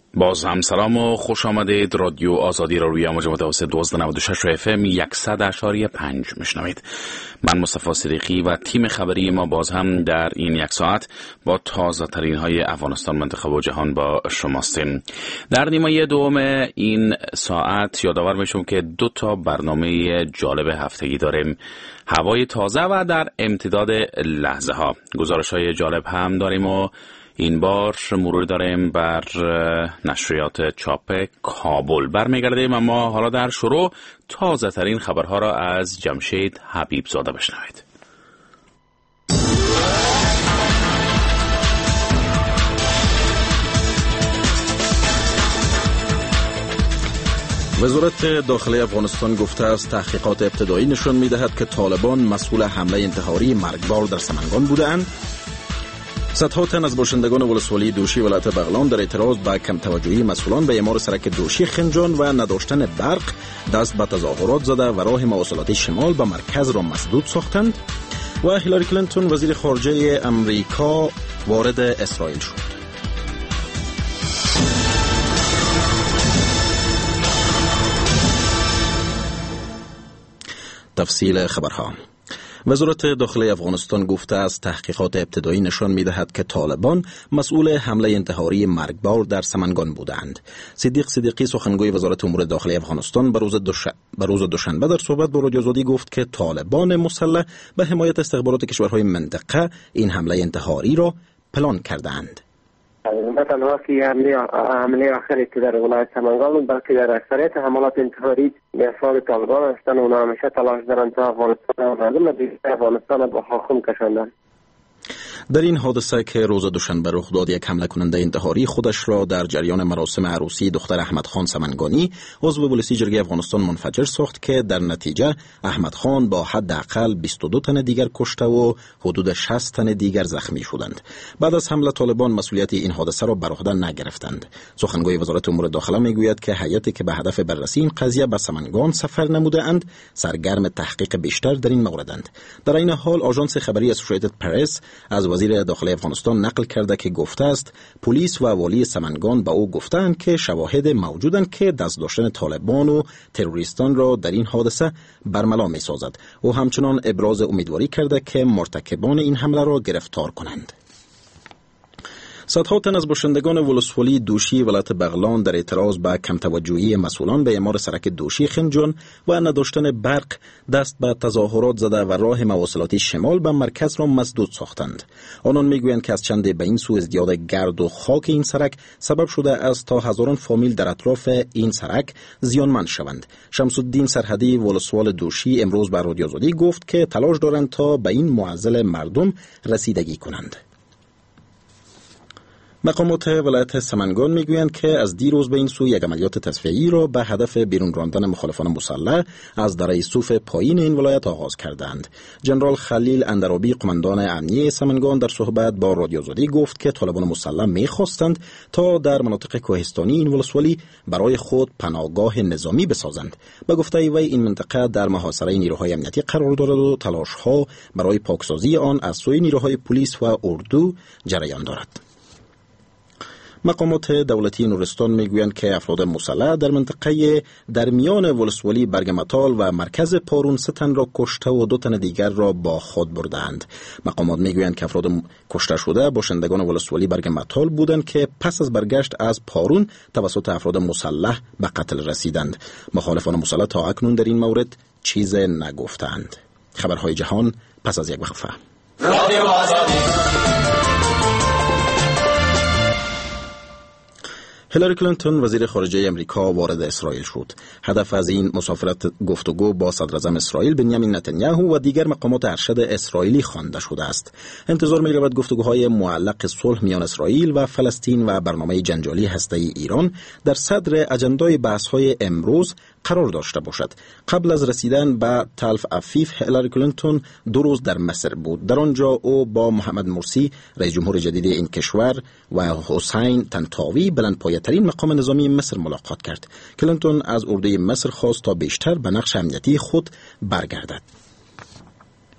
باز هم سلام و خوش آمدید. رادیو آزادی را روی امواج متوسط 1296 اف ام 100.5 میشنوید. من مصطفی صدیقی و تیم خبری ما باز هم در این یک ساعت با تازه ترین های افغانستان، منطقه و جهان با شماستیم. در نیمه دوم این ساعت یادآور میشم که 2 تا برنامه جالب هفتگی داریم: هوای تازه و در امتداد لحظه ها. گزارش های جالب هم داریم و این بار مرور داریم بر نشریات چاپ کابل. برمیگردیم، اما حالا در شروع تازه ترین خبرها را از جمشید حبیب زاده بشنوید. وزارت داخلی افغانستان گفته است تحقیقات ابتدایی نشان می‌دهد که طالبان مسئول حمله انتحاری مرگبار در سمنگان بودند. صدها تن از باشندگان ولسوالی دوشی ولایت بغلان در اعتراض به کم توجهی مسئولان به اعمار سرک دوشی خنجان و نداشتن برق دست به تظاهرات زده و راه مواصلاتی شمال به مرکز را مسدود ساختند. و هیلاری کلینتون وزیر خارجه امریکا وارد اسرائیل شد. تفصیل خبرها. وزارت داخلی افغانستان گفته است تحقیقات ابتدایی نشان می‌دهد که طالبان مسئول حمله انتحاری مرگبار در سمنگان بودند. صدیقی سخنگوی وزارت امور داخلی افغانستان به روز دوشنبه در صحبت با رادیو آزادی گفت که طالبان مسلح به حمایت استخبارات کشورهای منطقه این حمله انتحاری را پلان کردند. نه تنها که حمله آخری که در ولایت سمنگان، بلکه در اکثریت حملات انتحاری به افراد طالبان هستند. اونا همیشه تلاش دارند تا افغانستان و مردم افغانستان به خاکم کشاندند. در این حادثه که روز دوشنبه رخ داد، یک حمله کننده انتحاری خودش را در جریان مراسم عروسی دختر احمد خان سمنگانی عضو پلیسی جرگه افغانستان منفجر ساخت که در نتیجه احمد خان با حداقل 22 تن دیگر کشته و حدود 60 تن دیگر زخمی شدند. بعد از حمله طالبان مسئولیت این حادثه را بر عهده نگرفتند. سخنگوی وزارت امور داخله میگوید که هیئتی که به هدف بررسی این قضیه به سمنگان سفر نموده‌اند سرگرم تحقیق بیشتر در این موردند. در این حال آژانس خبری اسوسییتد پرس از وزیر داخلی افغانستان نقل کرده که گفته است پلیس و والی سمنگان به او گفتند که شواهد موجودند که دست داشتن طالبان و تروریستان را در این حادثه برملا می سازد. او همچنان ابراز امیدواری کرده که مرتکبان این حمله را گرفتار کنند. صدها تن از باشندگان ولسوالی دوشی ولایت بغلان در اعتراض به کم توجهی مسئولان به اعمار سرک دوشی خنجان و نداشتن برق دست به تظاهرات زده و راه مواصلاتی شمال به مرکز را مسدود ساختند. آنان میگویند که از چند به این سو ازدیاد گرد و خاک این سرک سبب شده است تا هزاران فامیل در اطراف این سرک زیانمند شوند. شمس الدین سرحدی ولسوال دوشی امروز به رادیو آزادی گفت که تلاش دارند تا به این معضل مردم رسیدگی کنند. مقامات ولایت سمنگان میگویند که از دیروز به این سو یک عملیات تصفیه‌ای را به هدف بیرون راندن مخالفان مسلح از دره صوف پایین این ولایت آغاز کردند. جنرال خلیل اندرابی قماندان امنیه سمنگان در صحبت با رادیو آزادی گفت که طالبان مسلح می‌خواستند تا در مناطق کوهستانی این ولسوالی برای خود پناهگاه نظامی بسازند. به گفته وی این منطقه در محاصره نیروهای امنیتی قرار دارد و تلاش‌ها برای پاکسازی آن از سوی نیروهای پلیس و اردو جریان دارد. مقامات دولتی نورستان میگویند که افراد مسلح در منطقه در میان ولسوالی برگمتال و مرکز پارون 3 تن را کشته و 2 تن دیگر را با خود بردند. مقامات میگویند که افراد کشته شده باشندگان ولسوالی برگمتال بودند که پس از برگشت از پارون توسط افراد مسلح به قتل رسیدند. مخالفان مسلح تا اکنون در این مورد چیز نگفتند. خبرهای جهان پس از یک وقفه. رادیو آزادی. هیلاری کلینتون وزیر خارجه امریکا وارد اسرائیل شد. هدف از این مسافرت گفتگو با صدر اعظم اسرائیل بنیامین نتانیاهو و دیگر مقامات ارشد اسرائیلی خوانده شده است. انتظار می‌رود گفتگوهای معلق صلح میان اسرائیل و فلسطین و برنامه جنجالی هسته‌ای ایران در صدر اجندای بحث‌های امروز قرار داشته باشد. قبل از رسیدن به تل آویو هیلاری کلینتون 2 روز در مصر بود. در آنجا او با محمد مرسی رئیس جمهور جدید این کشور و حسین طنطاوی بلندپایه‌ترین مقام نظامی مصر ملاقات کرد. کلینتون از اردوی مصر خواست تا بیشتر به نقش امنیتی خود برگردد.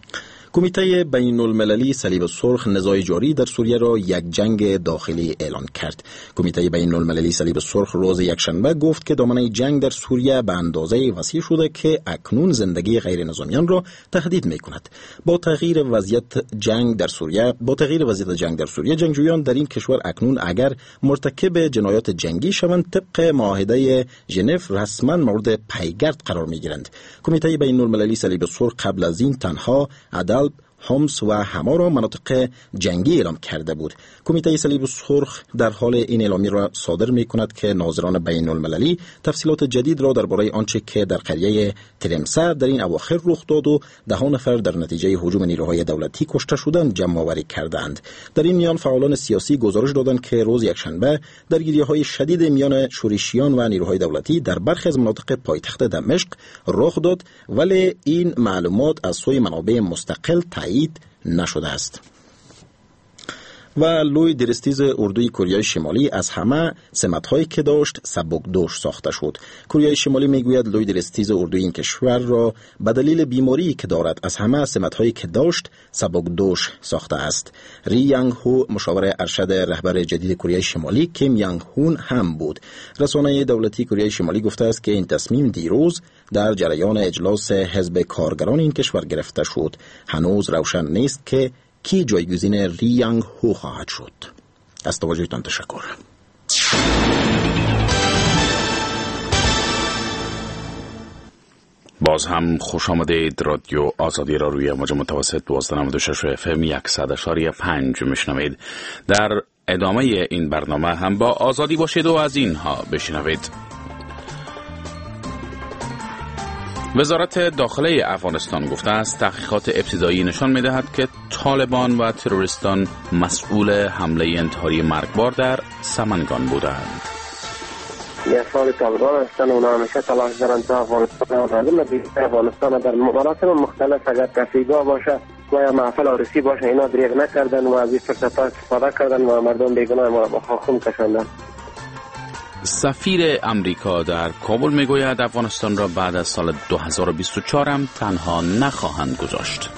کمیته بین المللی صلیب سرخ نزاع جاری در سوریه را یک جنگ داخلی اعلان کرد. کمیته بین المللی صلیب سرخ روز یکشنبه گفت که دامنه جنگ در سوریه به اندازه وسیع شده که اکنون زندگی غیر نظامیان را تهدید می‌کند. با تغییر وضعیت جنگ در سوریه، جنگجویان در این کشور اکنون اگر مرتکب جنایات جنگی شوند طبق معاهده ژنو رسما مورد پیگرد قرار می‌گیرند. کمیته بین المللی صلیب سرخ قبل از این تنها عدالب، حمص و حما را مناطق جنگی اعلام کرده بود. کمیته صلیب سرخ در حال این اعلامیه را صادر می کند که ناظران بین المللی تفصیلات جدید را درباره آنچه که در قریه تلمسا در این اواخر رخ داد و 10 نفر در نتیجه هجوم نیروهای دولتی کشته شدند جمع آوری کردند. در این میان فعالان سیاسی گزارش دادند که روز یکشنبه درگیری‌های شدید میان شورشیان و نیروهای دولتی در برخی از مناطق پایتخت دمشق رخ داد، ولی این معلومات از سوی منابع مستقل تایید نشده است. و لوی درستیز اردوی کره شمالی از همه سمت‌هایی که داشت سبکدوش ساخته شد. کره شمالی میگوید لوی درستیز اردوی این کشور را به دلیل بیماری که دارد از همه سمت‌هایی که داشت سبکدوش ساخته است. ری یانگ هو مشاور ارشد رهبر جدید کره شمالی کیم یانگ هون هم بود. رسانه دولتی کره شمالی گفته است که این تصمیم دیروز در جریان اجلاس حزب کارگران این کشور گرفته شد. هنوز روشن نیست که کی جایگزین ری یانگ هو خواهد شد. از توجهتان تشکر. باز هم خوش آمدید. رادیو آزادی را روی موج متوسط 1296 FM 100.5 میشنوید. در ادامه این برنامه هم با آزادی باشید و از اینها بشنوید. وزارت داخله افغانستان گفته است تحقیقات ابتدایی نشان می‌دهد که طالبان و تروریستان مسئول حمله انتحاری مرگبار در سمنگان بودند. افراد طالبان هستند، اونا همیشه تلاش دارند تا افغانستان و مردم افغانستان در مراسم مختلف اگر تفریحگاه باشه و یا محفل عروسی باشه اینا دریغ نکردن و از این فرصت‌ها استفاده کردن و مردم بیگناه ما را به خاک کشاندن. سفیر امریکا در کابل میگوید افغانستان را بعد از سال 2024 هم تنها نخواهند گذاشت.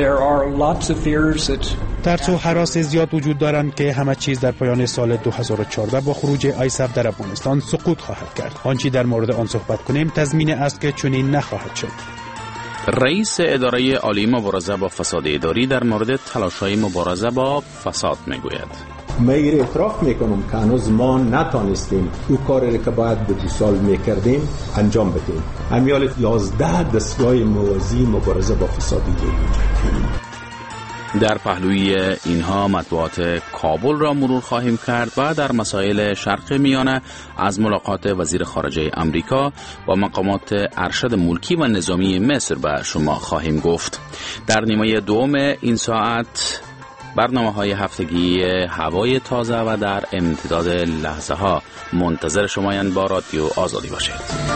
ترس و هراس زیاد وجود دارند که همه چیز در پایان سال 2014 با خروج آیساف در افغانستان سقوط خواهد کرد. آنچه در مورد آن صحبت کنیم تضمین است که چنین نخواهد شد. رئیس اداره عالی مبارزه با فساد اداری در مورد تلاش‌های مبارزه با فساد میگوید. من اعتراف میکنم که هنوز ما نتانستیم او کاری که باید به 2 سال میکردیم انجام بدیم. همیال 11 دستگاه موازی مبارزه با فساد اداری. در پهلوی اینها مطبوعات کابل را مرور خواهیم کرد و در مسائل شرق میانه از ملاقات وزیر خارجه امریکا با مقامات ارشد ملکی و نظامی مصر به شما خواهیم گفت. در نیمه دوم این ساعت برنامه‌های هفتگی هوای تازه و در امتداد لحظه ها منتظر شمایند. با رادیو آزادی باشید.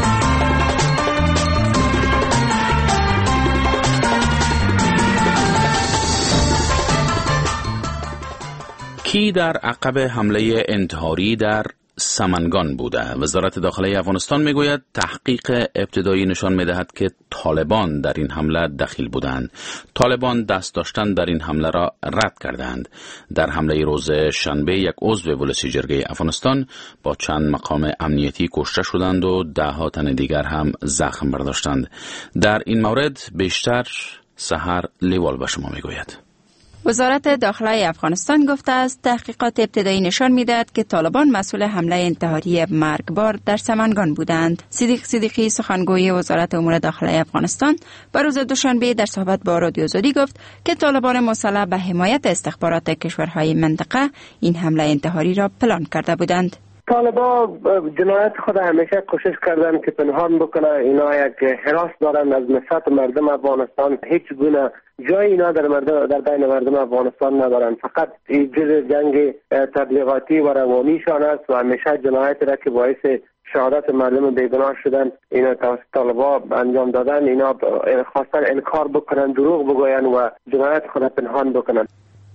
کی در عقب حمله انتحاری در سمنگان بوده؟ وزارت داخله افغانستان میگوید تحقیق ابتدایی نشان میدهد که طالبان در این حمله دخیل بودند. طالبان دست داشتن در این حمله را رد کردند. در حمله روز شنبه یک عضو ولسی جرگه افغانستان با چند مقام امنیتی کشته شدند و 10 تن دیگر هم زخم برداشتند. در این مورد بیشتر سحر لیوال به شما میگوید. وزارت داخله افغانستان گفته است تحقیقات ابتدایی نشان می‌دهد که طالبان مسئول حمله انتحاری مرگبار در سمنگان بودند. صدیق صدیقی سخنگوی وزارت امور داخله افغانستان بر روز دوشنبه در صحبت با رادیو آزادی گفت که طالبان مسلح به حمایت استخبارات کشورهای منطقه این حمله انتحاری را پلان کرده بودند. طالبان جنایت خود همیشه کوشش کردن که پنهان بکنه. اینا یک حراس دارن از نفرت مردم افغانستان. هیچ گونه جای اینا در بین مردم افغانستان ندارن. فقط جز جنگ تبلیغاتی و روانیشان است و همیشه جنایت را که باعث شهادت مردم بیگناه شدن اینا توسط طالبان انجام دادن. اینا خواستن انکار بکنن، دروغ بگوین و جنایت خود پنهان بکنن.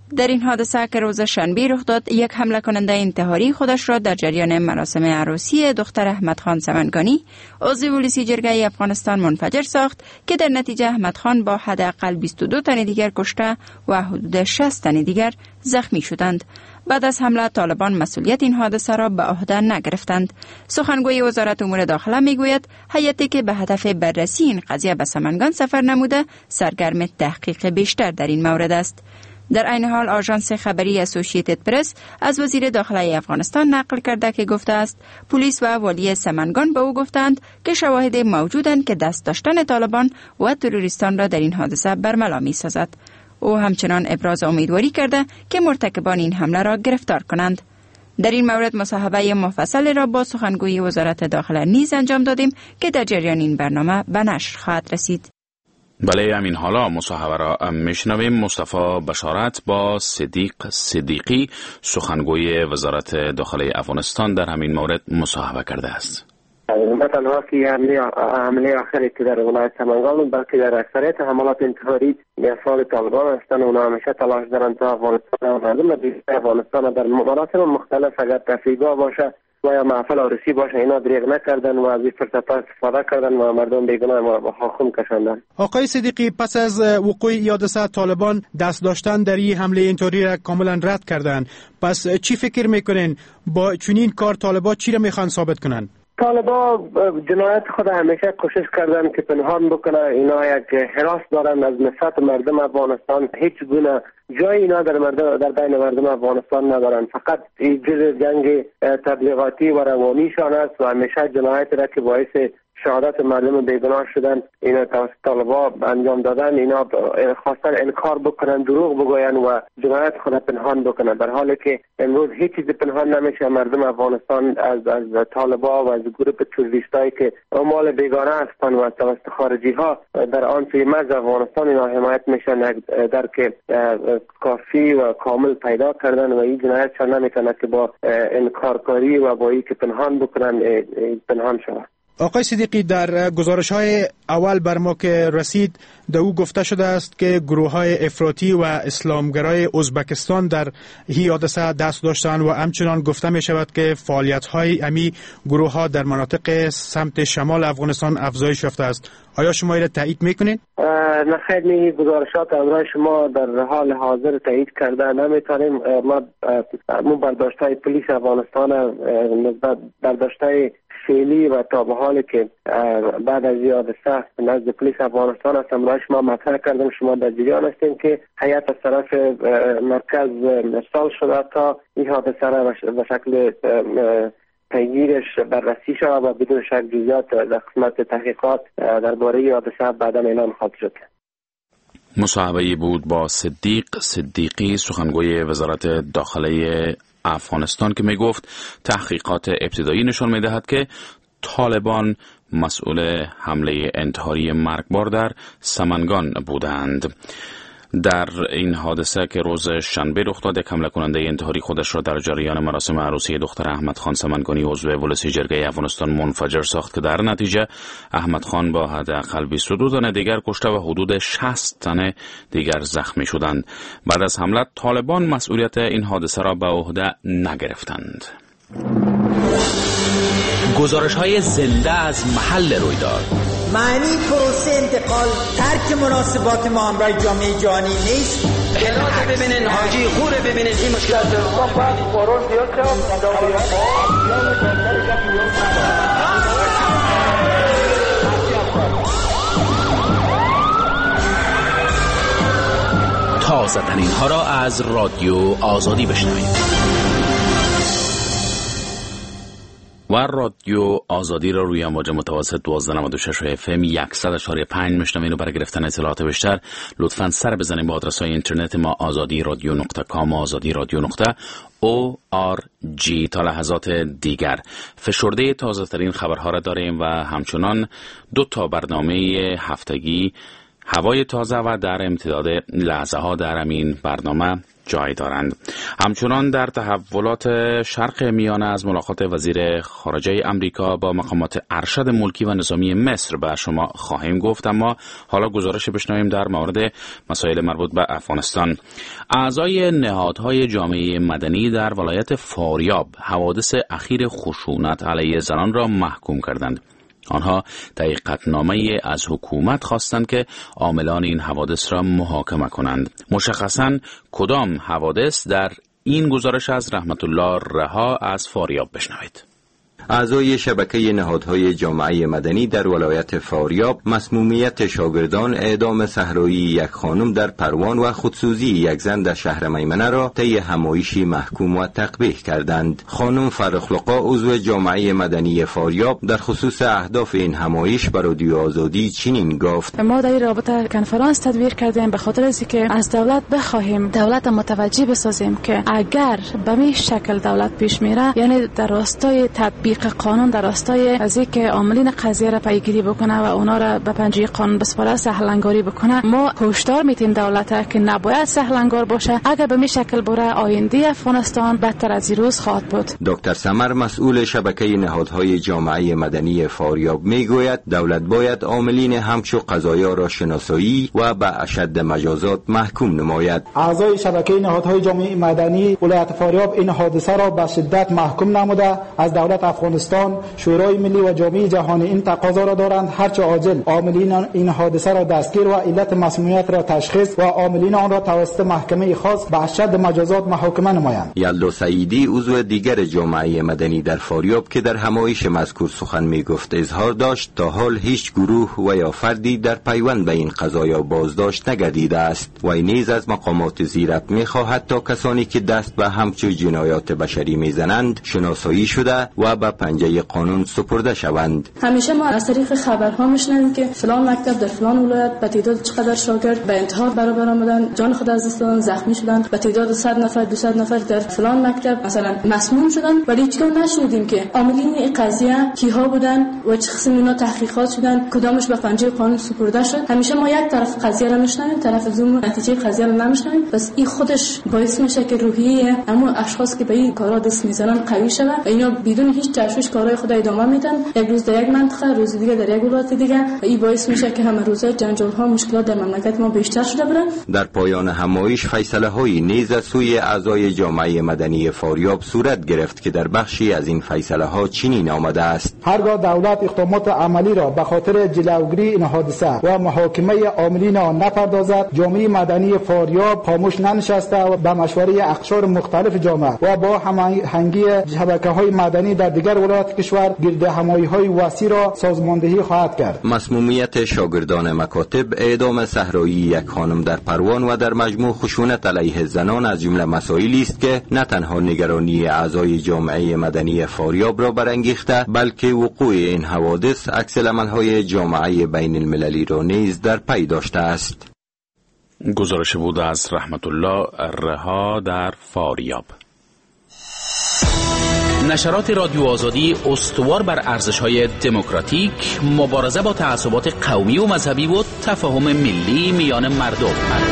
در این حادثه که روز شنبه رخ داد، یک حمله کننده انتحاری خودش را در جریان مراسم عروسی دختر احمد خان سمنگانی عضو پلیس جرگه افغانستان منفجر ساخت که در نتیجه احمد خان با حداقل 22 تن دیگر کشته و حدود 60 تن دیگر زخمی شدند. بعد از حمله طالبان مسئولیت این حادثه را به عهده نگرفتند. سخنگوی وزارت امور داخله میگوید هیئتی که به هدف بررسی این قضیه به سمنگان سفر نموده سرگرم تحقیق بیشتر در این مورد است. در عین حال آژانس خبری اسوسییتد پرس از وزیر داخله افغانستان نقل کرده که گفته است پلیس و والی سمنگان به او گفتند که شواهد موجودند که دست داشتن طالبان و تروریستان را در این حادثه برملا می‌سازد. او همچنان ابراز امیدواری کرده که مرتکبان این حمله را گرفتار کنند. در این مورد مصاحبه مفصل را با سخنگوی وزارت داخله نیز انجام دادیم که در جریان این برنامه به نشر خواهد رسید. بله، همین حالا مصاحبه را میشنویم. مصطفی بشارت با صدیقی سخنگوی وزارت داخله افغانستان در همین مورد مصاحبه کرده است. نه تنها که حمله آخری که در ولایت سمنگان بلکه در اکثریت حملات انتحاری افراد طالبان هستند و اونا همیشه تلاش دارن تا افغانستان و مردم افغانستان در مراسم مختلف اگر تفریحگاه باشه و یا محفل عروسی باشه اینا دریغ نکردن و از این فرصت‌ها استفاده کردن و مردم بیگناه ما به خون کشاندن. آقای صدیقی، پس از وقوع حادثه طالبان دست داشتن در این حمله انتحاری را کاملا رد کردن. پس چی فکر میکنین با چنین کار طالبان چی را میخوان ثابت کنن؟ طالبا جنایت خود همیشه کوشش کردن که پنهان بکنه. اینا یک حراس دارن از نسبت مردم افغانستان. هیچ گونه جای اینا در بین مردم افغانستان ندارن. فقط جز جنگ تبلیغاتی و روانیشان است و همیشه جنایت را که باعث شهادت مردم بیگناه شدن اینا توسط طالبا انجام دادن. اینا خواستن انکار بکنن، دروغ بگوین و جنایت خود پنهان بکنن، در حالی که امروز هیچ چیز پنهان نمیشه. مردم افغانستان از طالبا و از گروه تروریستایی که اعمال بیگانه هستند و توسط خارجی ها در آن سوی مرز افغانستان اینا حمایت میشن، درک کافی و کامل پیدا کردن و این جنایت شان نمیکنه که با انکارکاری و با این که پنهان بکنن پنهان شود. آقای صدیقی، در گزارش‌های اول بر ما که رسید در او گفته شده است که گروه‌های افراطی و اسلامگرای ازبکستان در این حادثه دست داشتند و همچنان گفته می شود که فعالیت‌های امی گروه‌ها در مناطق سمت شمال افغانستان افزایش یافته است. آیا شما این را تایید می‌کنید؟ نه خیلی گزارشات امروز شما در حال حاضر تایید کرده نمی‌تونیم. ما برداشت‌های پلیس افغانستان نسبت برداشت‌های فعلی و تا به حالی که بعد از حادثه نزد پلیس افغانستان است امروز ما مطرح کردیم. شما در جریان هستیم که هیئت از طرف مرکز ارسال شده تا این حادثه را به شکل پیگیرش بررسی شود و بدون شک جزئیات در قسمت تحقیقات درباره حادثه بعدا اعلام خواهد شد. مصاحبه‌ای بود با صدیقی سخنگوی وزارت داخله افغانستان که می گفت تحقیقات ابتدایی نشان می دهد که طالبان مسئول حمله انتحاری مرگبار در سمنگان بودند. در این حادثه که روز شنبه رخ داد، یک حمله کننده انتحاری خودش را در جریان مراسم عروسی دختر احمد خان سمنگانی عضو پلیس جرگه افغانستان منفجر ساخت که در نتیجه احمد خان با حداقل 22 تن دیگر کشته و حدود 60 تن دیگر زخمی شدند. بعد از حمله طالبان مسئولیت این حادثه را به عهده نگرفتند. گزارش‌های زنده از محل رویداد. معنی پروسه انتقال ترک مناسبات ما همراه جامعه جهانی نیست. اطلاعات ببینین، حاجی خوره ببینین، این مشکلات تازه ترین ها را از رادیو آزادی بشنوید. و رادیو آزادی را روی امواج متوسط 1296 FM 100.5 میشنوین و برای گرفتن اطلاعات بیشتر لطفاً سر بزنید به آدرس‌های اینترنت ما azadiradio.com و azadiradio.org. تا لحظات دیگر فشرده تازه ترین خبرها را داریم و همچنان 2 برنامه هفتگی هوای تازه و در امتداد لحظه ها در همین برنامه جای دارند. همچنان در تحولات شرق میانه از ملاقات وزیر خارجه امریکا با مقامات ارشد ملکی و نظامی مصر به شما خواهیم گفت، اما حالا گزارش بشنویم در مورد مسائل مربوط به افغانستان. اعضای نهادهای جامعه مدنی در ولایت فاریاب حوادث اخیر خشونت علیه زنان را محکوم کردند. آنها طی قطعنامه‌ای از حکومت خواستند که عاملان این حوادث را محاکمه کنند. مشخصاً کدام حوادث؟ در این گزارش از رحمت الله رها از فاریاب بشنوید. اعضای شبکه نهادهای جامعه مدنی در ولایت فاریاب مسمومیت شاگردان، اعدام صحرایی یک خانم در پروان و خودسوزی یک زن در شهر میمنه را طی همایشی محکوم و تقبیح کردند. خانم فرخلقا عضو جامعه مدنی فاریاب در خصوص اهداف این همایش به رادیو آزادی چنین گفت: ما در این رابطه کنفرانس تدبیر کردیم به خاطر اینکه از دولت بخواهیم دولت متوجه بسازیم که اگر به این شکل دولت پیش میره، یعنی در راستای تطبیق قانون، در راستای از اینکه عاملین قضیه را پیگیری بکنه و اونا را به پنجه قانون بسپاره، سهلنگاری بکنه، ما هشدار میتیم دولت که نباید سهلنگار باشه. اگر به این شکل بره آینده افغانستان بدتر از این روز خواهد بود. دکتر سمر مسئول شبکه نهادهای جامعه مدنی فاریاب میگوید دولت باید عاملین همچو قضایا را شناسایی و به اشد مجازات محکوم نماید. اعضای شبکه نهادهای جامعه مدنی ولایت فاریاب این حادثه را به شدت محکوم نموده از دولت افغانستان، شورای ملی و جامعه جهانی این تقاضا را دارند هرچه عاجل عاملین این حادثه را دستگیر و علت مسمومیت را تشخیص و عاملین آن را توسط محکمه خاص به اشد مجازات محاکمه نمایند. یلدا سعیدی عضو دیگر جامعه مدنی در فاریاب که در همایش مذکور سخن میگفت اظهار داشت تا حال هیچ گروه و یا فردی در پیوند به این قضایا بازداشت نگردیده است و نیز از مقامات زیرک میخواهد تا کسانی که دست به همچو جنایات بشری میزنند شناسایی شده و به پنجه قانون سپرده شوند. همیشه ما از طریق خبرها میشنویم که فلان مکتب در فلان ولایت به تعداد چقدر شاگرد به انتحار برابر آمدن، جان خود از دست دادن، زخمی شدن، به تعداد 100 نفر 200 نفر در فلان مکتب مثلا مسموم شدن، ولی هیچگاه نشودیم که عاملین این قضیه کیها بودن و چه قسم اینا تحقیقات شدن، کدامش به پنجه قانون سپرده شد. همیشه ما یک طرف قضیه را میشنویم، طرف دوم نتیجه قضیه را نمیشنویم. پس این خودش باعث میشه که روحیه اما اشخاص که به این کارا دست میزنن قوی شه و اینا بدون هیچ تشویش کارهای خود ادامه میدن، یک روز در یک منطقه، روز دیگه در یک ولایت دیگه، و این باعث میشه که همه روزه جنجال ها، مشکلات در مملکت ما بیشتر شده بره. در پایان همایش فیصله های نیز از سوی اعضای جامعه مدنی فاریاب صورت گرفت که در بخشی از این فیصله ها چنین آمده است: هرگاه دولت اقدامات عملی را به خاطر جلوگیری این حادثه و محاکمه عاملین آن نپردازد، جامعه مدنی فاریاب خاموش ننشسته و به مشوره اقشار مختلف جامعه و با هماهنگی شبکه‌های مدنی در دیگر ولایات کشور گرد همایی‌های وسیع را سازماندهی خواهد کرد. مسمومیت شاگردان مکاتب، اعدام صحرایی یک خانم در پروان و در مجموع خشونت علیه زنان از جمله مسائلی است که نه تنها نگرانی اعضای جامعه مدنی فاریاب را برانگیخته، بلکه وقوع این حوادث عکس العمل‌های جامعه بین المللی را نیز در پی داشته است. گزارش بود از رحمت الله رها در فاریاب. نشرات رادیو آزادی استوار بر ارزش‌های دموکراتیک، مبارزه با تعصبات قومی و مذهبی و تفاهم ملی میان مردم.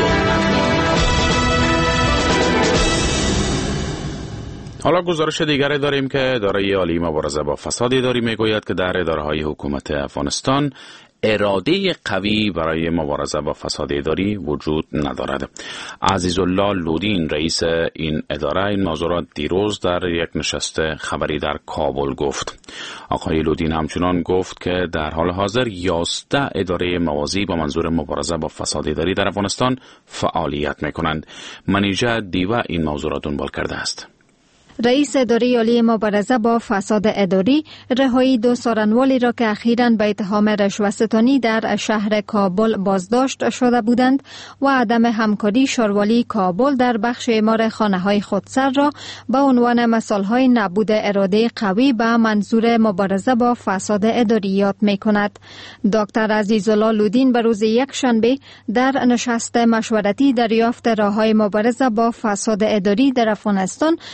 حالا گزارش دیگری داریم که اداره عالی مبارزه با فساد اداری میگوید که در اداره‌های حکومت افغانستان اراده قوی برای مبارزه با فساد اداری وجود ندارد. عزیزالله لودین رئیس این اداره این موضوع را دیروز در یک نشست خبری در کابل گفت. آقای لودین همچنان گفت که در حال حاضر 11 اداره موازی با منظور مبارزه با فساد اداری در افغانستان فعالیت می‌کنند. منیژه دیوه این موضوع را دنبال کرده است. رئیس اداره عالی مبارزه با فساد اداری رهایی 2 سارنوالی را که اخیراً به اتهام رشوه‌ستانی در شهر کابل بازداشت شده بودند و عدم همکاری شاروالی کابل در بخش اعمار خانه‌های خودسر را به عنوان مثال‌های نبود اراده قوی به منظور مبارزه با فساد اداری یاد می‌کند. دکتر عزیزالله لودین به روز یکشنبه در نشست مشورتی دریافت راه‌های مبارزه با فساد اداری در افغانستان با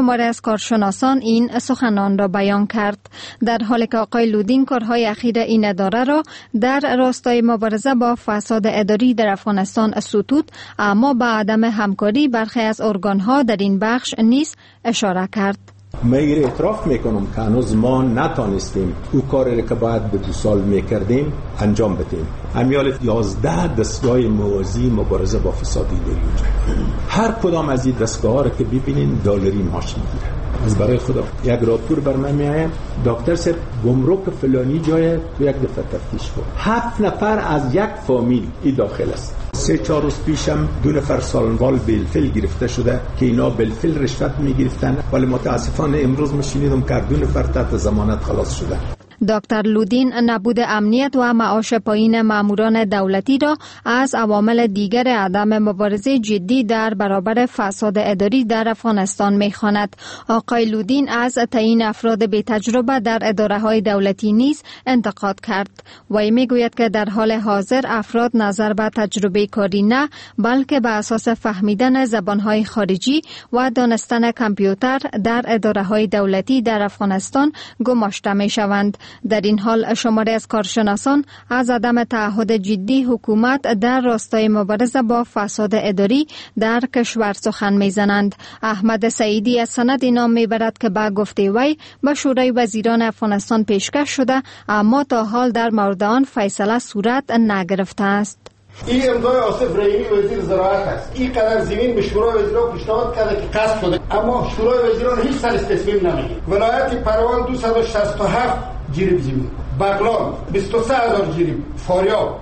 شماره از کارشناسان این سخنان را بیان کرد. در حالی که آقای لودین کارهای اخیر این اداره را در راستای مبارزه با فساد اداری در افغانستان ستود، اما با عدم همکاری برخی از ارگانها در این بخش نیز اشاره کرد. من اعتراف میکنم که هنوز ما نتانستیم او کاری که باید به 2 سال میکردیم انجام بدیم. همیال 11 دستگاه موازی مبارزه با فساد اداری. هر کدام از این دستگاه ها را که ببینین دلاری معاش میگیره. از برای خدا یک راپور بر من میایه، دکتر صاحب گمرک فلانی جای تو یک دفعه تفتیش کن. 7 نفر از یک فامیل این داخل است. 3-4 روز پیشم 2 نفر سالنوال بالفعل گرفته شده که اینا بالفعل رشوت میگرفتن، ولی متاسفانه امروز میشنیدم که 2 نفر تحت ضمانت خلاص شده. دکتر لودین نبود امنیت و معاش پایین ماموران دولتی را از عوامل دیگر عدم مبارزه جدی در برابر فساد اداری در افغانستان می‌خواند. آقای لودین از تعیین افراد بی تجربه در اداره‌های دولتی نیز انتقاد کرد. وی میگوید که در حال حاضر افراد نظر به تجربه کاری نه، بلکه به اساس فهمیدن زبان‌های خارجی و دانستن کامپیوتر در اداره‌های دولتی در افغانستان گماشته می‌شوند. در این حال شماری از کارشناسان از عدم تعهد جدی حکومت در راستای مبارزه با فساد اداری در کشور سخن میزنند. احمد سعیدی از سند نام میبرد که به گفته وی به شورای وزیران افغانستان پیشکش شده، اما تا حال در مورد آن فیصله صورت نگرفته است. این امضای آصف رحیمی وزیر زراعت است. این قدر زمین به شورای وزیران پیشنهاد کرده که قصد شده، اما شورای وزیران هیچ سر تصمیم نمیگیره. ولایت پروان 267 جریب زمین، بغلان 23,000 جریب، فاریاب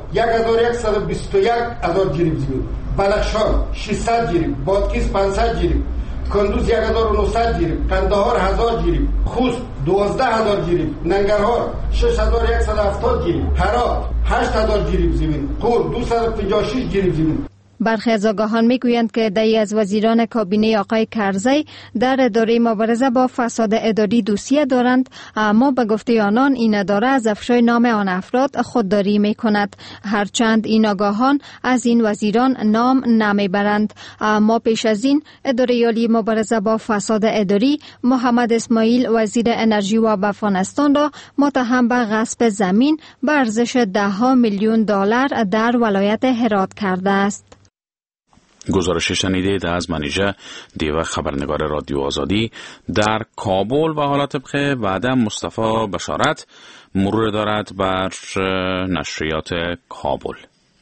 1,121,000 جریب زمین، بدخشان 600 جریب، بادغیس 500 جریب، کندوز 1,900 جریب، قندهار 1000 جریب، خوست 12,000 جریب، ننگرهار 6,170 جریب، هرات 8,000 جریب زمین، غور 256 جریب زمین. برخی از آگاهان میگویند که دهی از وزیران کابینه آقای کرزی در اداره مبارزه با فساد اداری دوسیه دارند، اما به گفته آنان این اداره از افشای نام آن افراد خودداری میکند. هرچند این آگاهان از این وزیران نام نمیبرند، اما پیش از این اداره عالی مبارزه با فساد اداری محمد اسماعیل وزیر انرژی و افغانستان را متهم به غصب زمین به ارزش 10 میلیون دلار در ولایت هرات کرده است. گزارش شنیدید از منیژه دیوه، خبرنگار رادیو آزادی در کابل. و حالا طبق وعده مصطفی بشارت مرور دارد بر نشریات کابل.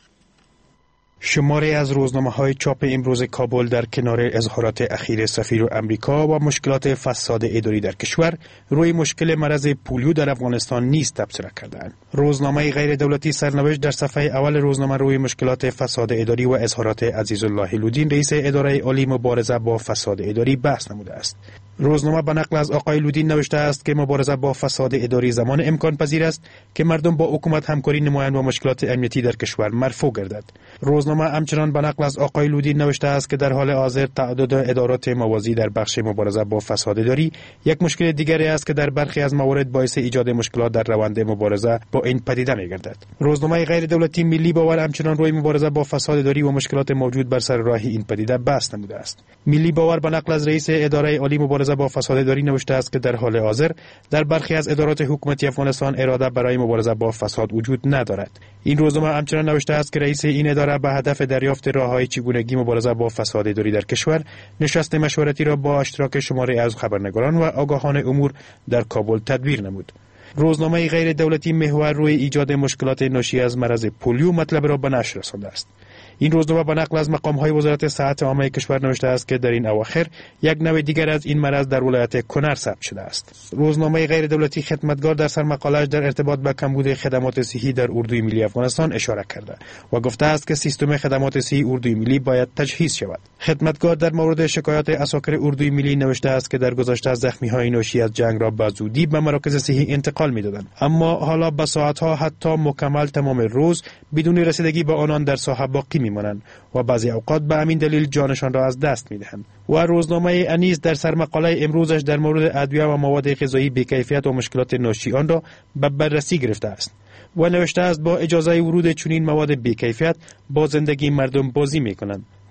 شماری از روزنامه‌های چاپ امروز کابل در کنار اظهارات اخیر سفیر آمریکا و مشکلات فساد اداری در کشور روی مشکل مرض پولیو در افغانستان نیز تبصره کردند. روزنامه غیر دولتی سرنوشت در صفحه اول روزنامه روی مشکلات فساد اداری و اظهارات عزیزالله لودین رئیس اداره عالی مبارزه با فساد اداری بحث نموده است. روزنامه به نقل از آقای لودین نوشته است که مبارزه با فساد اداری زمان امکان پذیر است که مردم با حکومت همکاری نمایند و مشکلات امنیتی در کشور مرفوع گردد. روزنامه همچنان به نقل از آقای لودین نوشته است که در حال حاضر تعدد ادارات موازی در بخش مبارزه با فساد اداری یک مشکل دیگری است که در برخی از موارد باعث ایجاد مشکلات در روند مبارزه با این پدیده می‌گردد. روزنامه غیر دولتی ملی باور همچنان روی مبارزه با فساد اداری و مشکلات موجود بر سر راه این پدیده بحث نموده است. ملی باور به نقل از رئیس اداره عالی مبارزه با فساد اداری نوشته است که در حال حاضر در برخی از ادارات حکومتی افغانستان اراده برای مبارزه با فساد وجود ندارد. این روزنامه همچنان نوشته است که رئیس این اداره به هدف دریافت راه‌های چگونگی مبارزه با فساد اداری در کشور نشست مشورتی را با اشتراک شماری از خبرنگاران و آگاهان امور در کابل تدبیر نمود. روزنامه غیر دولتی محور روی ایجاد مشکلات ناشی از مرض پولیو مطلب را به نشر رسانده است. این روزنامه به نقل از مقام‌های وزارت صحت عامه کشور نوشته است که در این اواخر یک نوع دیگر از این مرض در ولایت کنر ثبت شده است. روزنامه غیر دولتی خدمتگار در سرمقاله‌اش در ارتباط به کمبود خدمات صحی در اردوی ملی افغانستان اشاره کرده و گفته است که سیستم خدمات صحی اردوی ملی باید تجهیز شود. خدمتگار در مورد شکایات اساکر اردوی ملی نوشته است که در گذشته زخمی‌های ناشی از جنگ را به زودی به مراکز صحی انتقال می‌دادند، اما حالا به ساعت‌ها حتی مکمل تمام روز بدون رسیدگی به آنان در ساحه باقی می‌مانند و بعضی اوقات به همین دلیل جانشان را از دست می‌دهند. و روزنامه انیس در سرمقاله امروزش در مورد ادویه و مواد غذایی بی‌کیفیت و مشکلات ناشی آن را به بررسی گرفته است و نوشته است با اجازه ورود چنین مواد بی‌کیفیت با زندگی مردم بازی می‌کنند.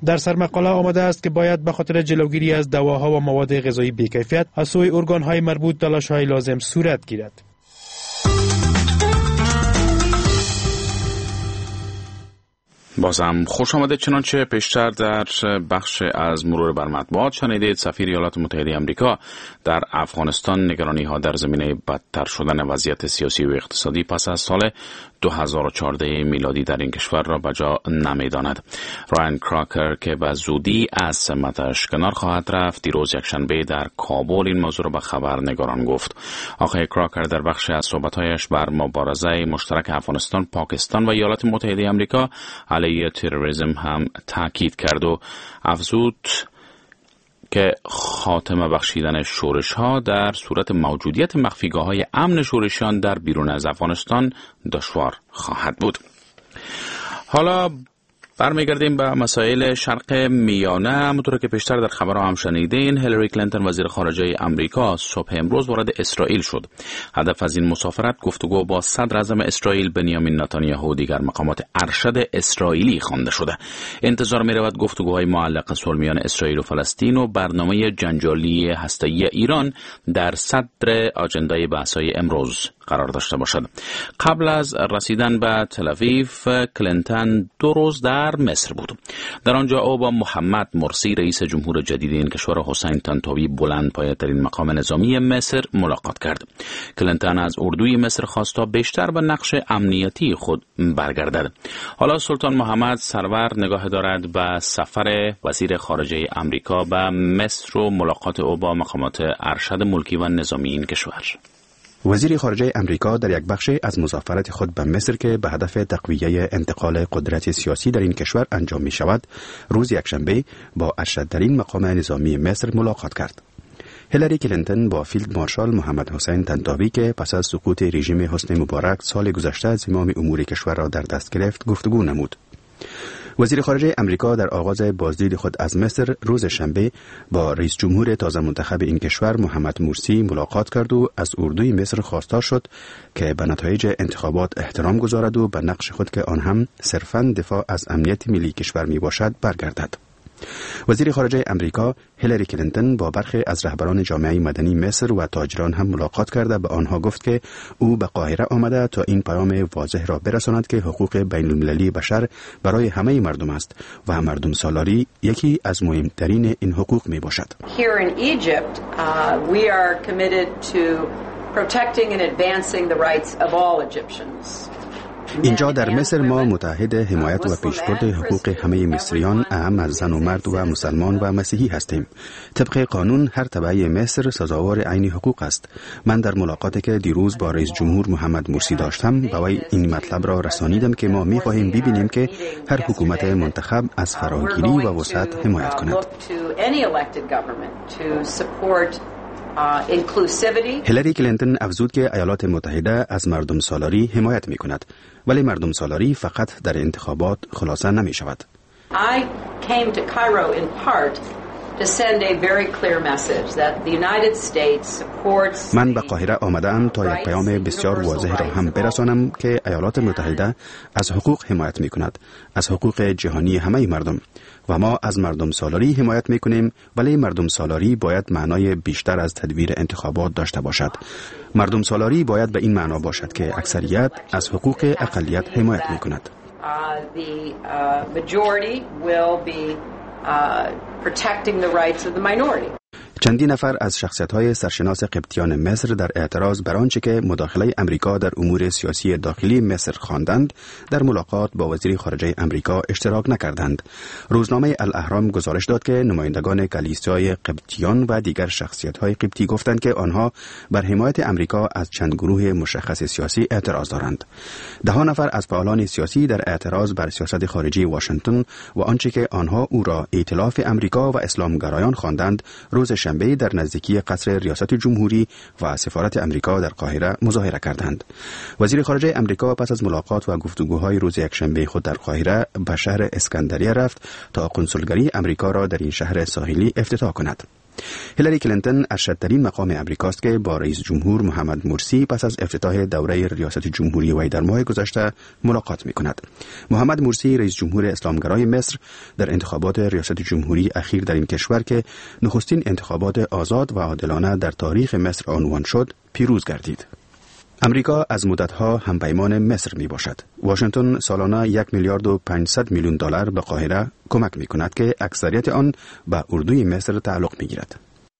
در سرمقاله آمده است که باید به خاطر جلوگیری از دواها و مواد غذایی بی‌کیفیت از سوی ارگان‌های مربوط تلاش‌های لازم صورت گیرد. بازم خوش آمده. چنانچه پیشتر در بخش از مرور بر مطبوعات شنیدید، سفیر ایالات متحده آمریکا در افغانستان نگرانی‌ها در زمینه بدتر شدن وضعیت سیاسی و اقتصادی پس از سال 2014 میلادی در این کشور را بجا نمی‌داند. رایان کراکر که به زودی از سمتش کنار خواهد رفت، دیروز یکشنبه در کابل این موضوع را به خبرنگاران گفت. آقای کراکر در بخش از صحبت‌هایش بر مبارزه مشترک افغانستان، پاکستان و ایالات متحده آمریکا علیه تروریسم هم تاکید کرد و افزود که خاتمه بخشیدن شورش‌ها در صورت موجودیت مخفیگاه‌های امن شورشیان در بیرون از افغانستان دشوار خواهد بود. حالا برمیگردیم به مسائل شرق میانه. همونطور که پیشتر در خبرها هم شنیدین، هیلاری کلینتون وزیر خارجه آمریکا صبح امروز وارد اسرائیل شد. هدف از این مسافرت گفتگو با صدر اعظم اسرائیل بنیامین نتانیاهو و دیگر مقامات ارشد اسرائیلی خوانده شده. انتظار می رود گفتگوهای معلق صلح میان اسرائیل و فلسطین و برنامه جنجالی هسته‌ای ایران در صدر آجندای بحث‌های امروز قرار داشته باشد. قبل از رسیدن به تل آویو، کلینتون 2 روز در مصر بود. در آنجا او با محمد مرسی رئیس جمهور جدید این کشور حسین طنطاوی بلندپایه‌ترین مقام نظامی مصر ملاقات کرد. کلینتون از اردوی مصر خواست تا بیشتر به نقش امنیتی خود برگردد. حالا سلطان محمد سرور نگاه دارد به سفر وزیر خارجه آمریکا به مصر و ملاقات او با مقامات ارشد ملکی و نظامی این کشور. وزیر خارجه امریکا در یک بخش از مسافرت خود به مصر که به هدف تقویه انتقال قدرت سیاسی در این کشور انجام می شود، روز یکشنبه با ارشدترین مقام نظامی مصر ملاقات کرد. هیلاری کلینتون با فیلد مارشال محمد حسین طنطاوی که پس از سقوط رژیم حسنی مبارک سال گذشته زمام امور کشور را در دست گرفت گفتگو نمود. وزیر خارجه امریکا در آغاز بازدید خود از مصر روز شنبه با رئیس جمهور تازه منتخب این کشور محمد مرسی ملاقات کرد و از اردوی مصر خواستار شد که به نتایج انتخابات احترام گذارد و به نقش خود که آن هم صرفاً دفاع از امنیت ملی کشور می باشد برگردد. وزیر خارجه امریکا هیلاری کلینتون با برخی از رهبران جامعه مدنی مصر و تاجران هم ملاقات کرده به آنها گفت که او به قاهره آمده تا این پیام واضح را برساند که حقوق بین المللی بشر برای همه مردم است و مردم سالاری یکی از مهمترین این حقوق می باشد. Here in Egypt, we are committed to protecting and advancing the rights of all Egyptians. اینجا در مصر ما متحد حمایت و پیشبرد حقوق همه مصریان، اعم از زن و مرد و مسلمان و مسیحی هستیم. طبق قانون هر تبعه مصر سزاوار عین حقوق است. من در ملاقاتی که دیروز با رئیس جمهور محمد مرسی داشتم با وی این مطلب را رسانیدم که ما می‌خواهیم ببینیم که هر حکومت منتخب از فراگیری و وسعت حمایت کند. هیلاری کلینتون افزود که ایالات متحده از مردم سالاری حمایت می کند، ولی مردم سالاری فقط در انتخابات خلاصه نمی شود. من به قاهره آمدم تا یک پیام بسیار واضح را هم برسانم که ایالات متحده از حقوق حمایت می کند، از حقوق جهانی همه مردم، و ما از مردم سالاری حمایت می کنیم، ولی مردم سالاری باید معنای بیشتر از تدویر انتخابات داشته باشد. مردم سالاری باید به این معنا باشد که اکثریت از حقوق اقلیت حمایت می کند. Protecting the rights of the minority. چندین نفر از شخصیت‌های سرشناس قبطیان مصر در اعتراض بر آنچه که مداخله امریکا در امور سیاسی داخلی مصر خواندند، در ملاقات با وزیر خارجه امریکا اشتراک نکردند. روزنامه الاهرام گزارش داد که نمایندگان کلیسای قبطیان و دیگر شخصیت‌های قبطی گفتند که آنها بر حمایت امریکا از چند گروه مشخص سیاسی اعتراض دارند. 10 نفر از فعالان سیاسی در اعتراض بر سیاست خارجی واشنگتن و آنچه که آنها او را ائتلاف امریکا و اسلامگرایان خواندند، روز شنبه در نزدیکی قصر ریاست جمهوری و سفارت امریکا در قاهره مظاهره کردند. وزیر خارجه امریکا پس از ملاقات و گفتگوهای روز یکشنبه خود در قاهره به شهر اسکندریه رفت تا کنسولگری امریکا را در این شهر ساحلی افتتاح کند. هیلاری کلینتون ارشدترین مقام امریکا است که با رئیس جمهور محمد مرسی پس از افتتاح دوره ریاست جمهوری وی در ماه گذشته ملاقات می‌کند. محمد مرسی رئیس جمهور اسلامگرای مصر در انتخابات ریاست جمهوری اخیر در این کشور که نخستین انتخابات آزاد و عادلانه در تاریخ مصر عنوان شد پیروز گردید. امریکا از مدتها همپیمان مصر می باشد. واشنگتن سالانه 1 میلیارد و 500 میلیون دلار به قاهره کمک می کند که اکثریت آن به اردوی مصر تعلق می گیرد.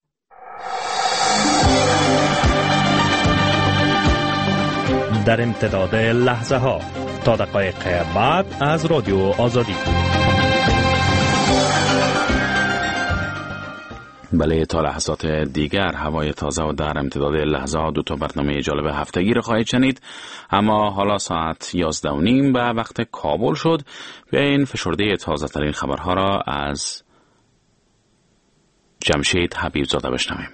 در امتداد لحظه ها تا دقایق بعد از رادیو آزادی. بله، تا لحظات دیگر هوای تازه و در امتداد لحظه ها 2 برنامه جالب هفتگی را خواهید شنید. اما حالا ساعت 11:30 به وقت کابل شد. بیاین فشرده تازه ترین خبرها را از جمشید حبیبزاده بشنویم.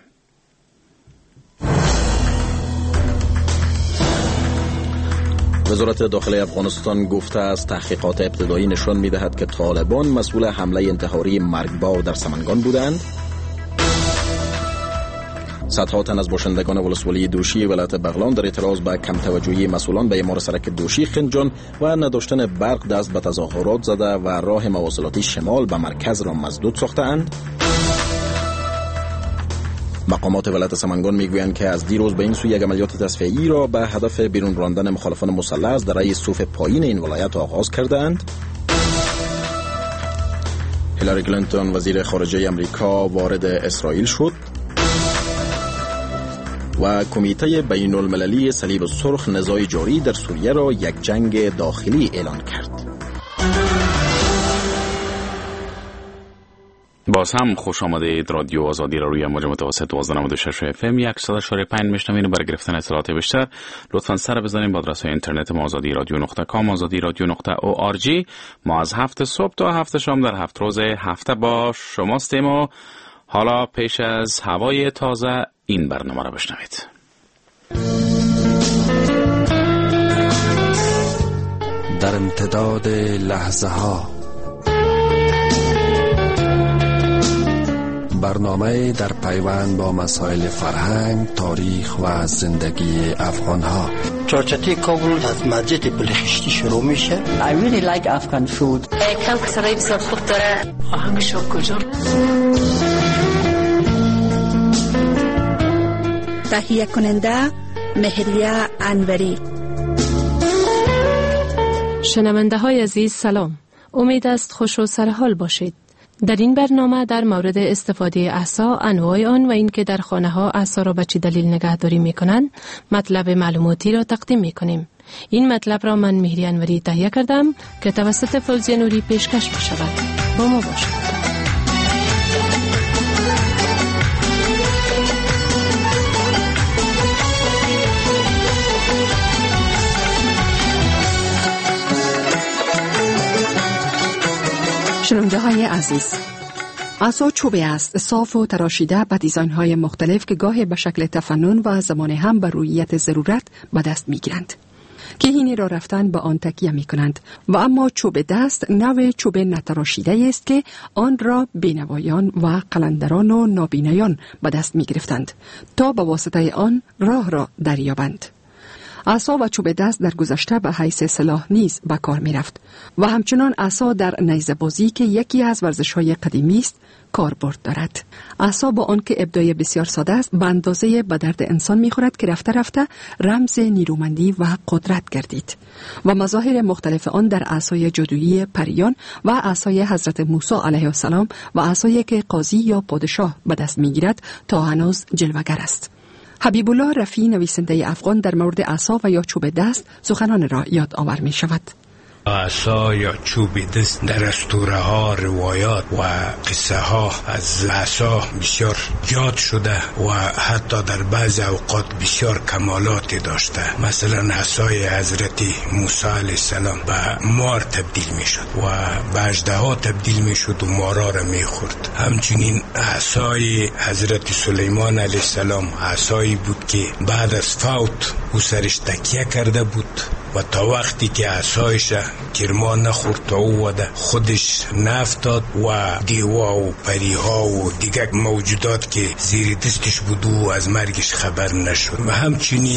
وزارت داخلی افغانستان گفته است تحقیقات ابتدایی نشان می‌دهد که طالبان مسئول حمله انتحاری مرگبار در سمنگان بودند. صدها تن از باشندگان ولسوالی دوشی ولایت بغلان در اعتراض به کم توجهی مسئولان به اعمار سرک دوشی خنجان و نداشتن برق دست به تظاهرات زده و راه مواصلاتی شمال به مرکز را مسدود ساختند. مقامات ولایت سمنگان میگویند که از دیروز به این سو یک عملیات تصفیه‌ای را به هدف بیرون راندن مخالفان مسلح از دره صوف پایین این ولایت آغاز کردند. هیلاری کلینتون وزیر خارجه امریکا وارد اسرائیل شد و کمیته بین المللی صلیب سرخ نزاع جاری در سوریه را یک جنگ داخلی اعلان کرد. باز هم خوش آمدید. رادیو آزادی را روی موج متوسط 1296 FM 100.5 میشنوین. برای گرفتن اطلاعات بیشتر لطفاً سر بزنید به آدرس اینترنت ما azadiradio.com azadiradio.org. ما از 7 صبح تا 7 شام در 7 روز هفته با شماستیم و حالا پیش از هوای تازه این برنامه را بشنوید. در امتداد لحظه ها، برنامه در پیوند با مسائل فرهنگ، تاریخ و زندگی افغان ها. چارچتی کابل از مسجد بلخشتی شروع میشه. I really like Afghan food. کلک سرای بسیار خوب داره. آهنگش کجا؟ تهیه کننده مهریه انوری. شنونده های عزیز سلام. امید است خوش و سرحال باشید. در این برنامه در مورد استفاده عصا، انواع آن و اینکه در خانه ها عصا را به چه دلیل نگهداری میکنند مطلب معلوماتی را تقدیم میکنیم. این مطلب را من مهری انوری تهیه کردم که توسط فوزی نوری پیشکش بشود. با ما باشید. شنونده های عزیز، عصا چوبی است صاف و تراشیده به دیزاین های مختلف که گاهی به شکل تفنن و زمانه هم به رویت ضرورت به دست می گیرند که این را رفتن به آن تکیه می کنند. و اما چوب دست نوع چوب نتراشیده است که آن را بینوایان و قلندران و نابینایان به دست می گرفتند تا به واسطه آن راه را دریابند. عصا و چوب دست در گذشته به حیث سلاح نیز به کار می رفت و همچنان عصا در نیزه بازی که یکی از ورزش‌های قدیمی است کاربرد دارد. عصا با آنکه ابداع بسیار ساده است به اندازه به درد انسان می‌خورد که رفته رفته رمز نیرومندی و قدرت گردید و مظاهر مختلف آن در عصای جادویی پریان و عصای حضرت موسی علیه السلام و عصایی که قاضی یا پادشاه به دست می‌گیرد تا هنوز جلوه‌گر است. حبیب الله رفیع نویسنده افغان در مورد عصا و یا چوب دست سخنان را یاد آور می شود. عصا یا چوب دست در اسطوره ها، روایات و قصه ها از عصا بسیار یاد شده و حتی در بعض اوقات بسیار کمالاتی داشته. مثلا عصای حضرت موسی علیه السلام به مار تبدیل می شد و به اژدها تبدیل می شد و مارا را می خورد. همچنین عصای حضرت سلیمان علیه السلام عصایی بود که بعد از فوت او سرش تکیه کرده بود و تا وقتی که عصایش کرما نخورد تا او وده خودش نفتاد و دیوا و پریها و دیگه موجودات که زیر دستش بود و از مرگش خبر نشد. و همچنین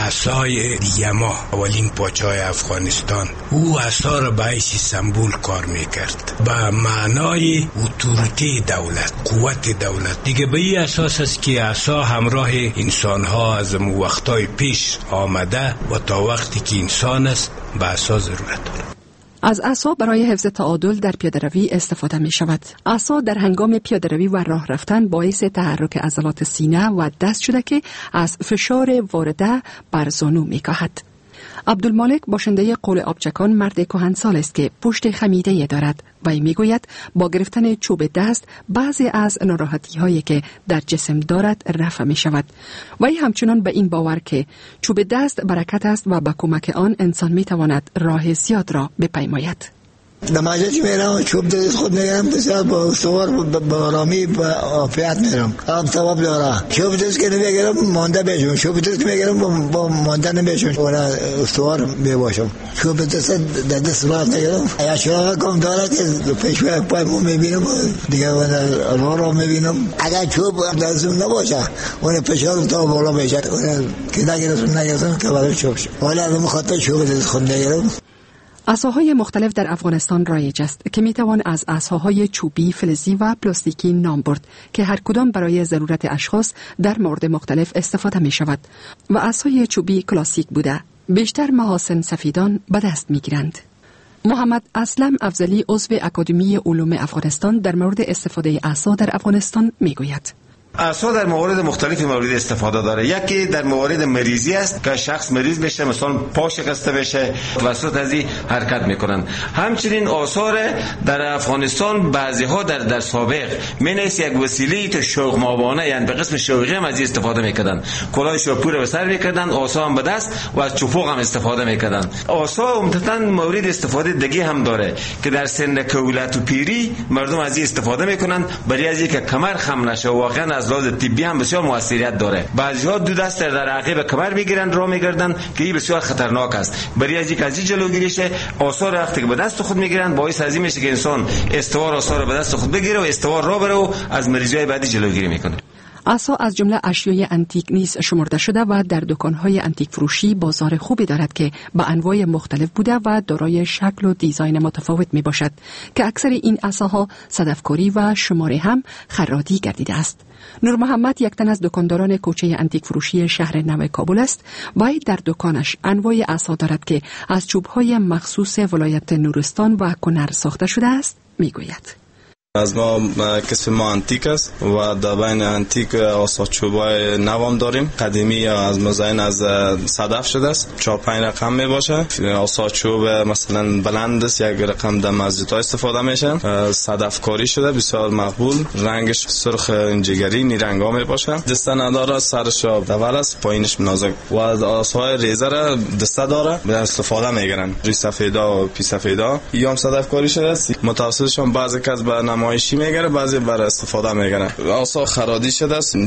عصای یما اولین پاچای افغانستان، او عصا را به حیث سمبول کار میکرد به معنای اتوریته دولت، قوت دولت. دیگه به این اساس است که عصا همراه انسان ها از وقتای پیش آمده و تا وقتی که انسان است به عصا ضرورت داره. از عصا برای حفظ تعادل در پیاده‌روی استفاده می شود. عصا در هنگام پیاده‌روی و راه رفتن باعث تحرک عضلات سینه و دست شده که از فشار وارده بر زانو می کاهد. عبدالمالک باشنده قول آبچکان مرد کهنسال است که پشت خمیده دارد و می گوید با گرفتن چوب دست بعضی از ناراحتی هایی که در جسم دارد رفع می شود. و همچنان به این باور که چوب دست برکت است و با کمک آن انسان می تواند راه زیاد را بپیماید. نمازی که میرم چوب دست خود میگیرم بسیار با استوار با آرامی با عافیت میرم. هم ثواب داره. چوب دست که نمیگیرم مانده بشم. چوب دست که میگیرم با مانده نمیشم. ولی استوار میباشم. چوب دست در دست راحت میگیرم. یا چراغ کم داره که پیشوی پای مو میبینم دیگه راه را میبینم. اگر چوب دستم نباشه اون فشار تا بالا میشه. که نگیرم که برای چوب شد. ولی از مخاطر چوب دست خود میگیرم. عصاهای مختلف در افغانستان رایج است که میتوان از عصاهای چوبی، فلزی و پلاستیکی نام برد که هر کدام برای ضرورت اشخاص در مورد مختلف استفاده می شود و عصای چوبی کلاسیک بوده بیشتر محاسن سفیدان به دست می گیرند. محمد اسلم افضلی عضو اکادمی علوم افغانستان در مورد استفاده عصا در افغانستان می گوید. عصا در موارد مختلفی مورد استفاده داره. یکی در موارد مریضی است که شخص مریض بشه، مثلا پا شکسته بشه، توسط از این حرکت میکنن. همچنین آثار در افغانستان بعضی ها در سابق مینیست یک وسیله تو شوق مابانه، یعنی به قسم شوقی هم از این استفاده میکردن. کلاه شاپور به سر میکردن، عصا هم به دست و از چپوق هم استفاده میکردن. عصا عمدتاً مورد استفاده دیگه هم داره که در سن کهولت و پیری مردم از این استفاده میکنن برای از اینکه کمر خم نشه. واقعا از لحاظ طبی هم بسیار موثریت داره. بعضی‌ها دو دست در عقب کمر میگیرن راه میگردن که این بسیار خطرناک است. برای از اینکه از این جلوگیری شه آثار وقتی که به دست خود میگیرن باعث از این میشه که انسان استوار آثار رو به دست خود بگیره و استوار راه بره و از مریضی‌های بعدی جلوگیری میکنه. عصا از جمله اشیای انتیک نیز شمرده شده و در دکان‌های انتیک فروشی بازار خوبی دارد که با انواع مختلف بوده و دارای شکل و دیزاین متفاوت می باشد که اکثر این عصاها صدفکاری و شماره هم خرادی گردیده است. نور محمد یک تن از دکانداران کوچه انتیک فروشی شهر نو کابل است و در دکانش انواع عصا دارد که از چوب‌های مخصوص ولایت نورستان و کنر ساخته شده است. میگوید از ما کسب ما انتیک است و در بین انتیک عصا چوبای نوام داریم. قدیمی از مزین از صدف شده است، 4-5 رقم می باشه. عصا چوب مثلا بلند است، یک رقم در مسجدها استفاده میشه. صدف کاری شده، بسیار مقبول. رنگش سرخ جگری نی رنگا می باشه. دسته نداره، سرش دول است، پایینش نازک. و از عصای ریزه را دسته داره، به استفاده میگیرن. ری سفیدا و پی سفیدا یا صدف کاری شده است. متوسطشون بعضی کس به نمایشی میگره، بعضی برای استفاده میگره. عصا خرادی شده است،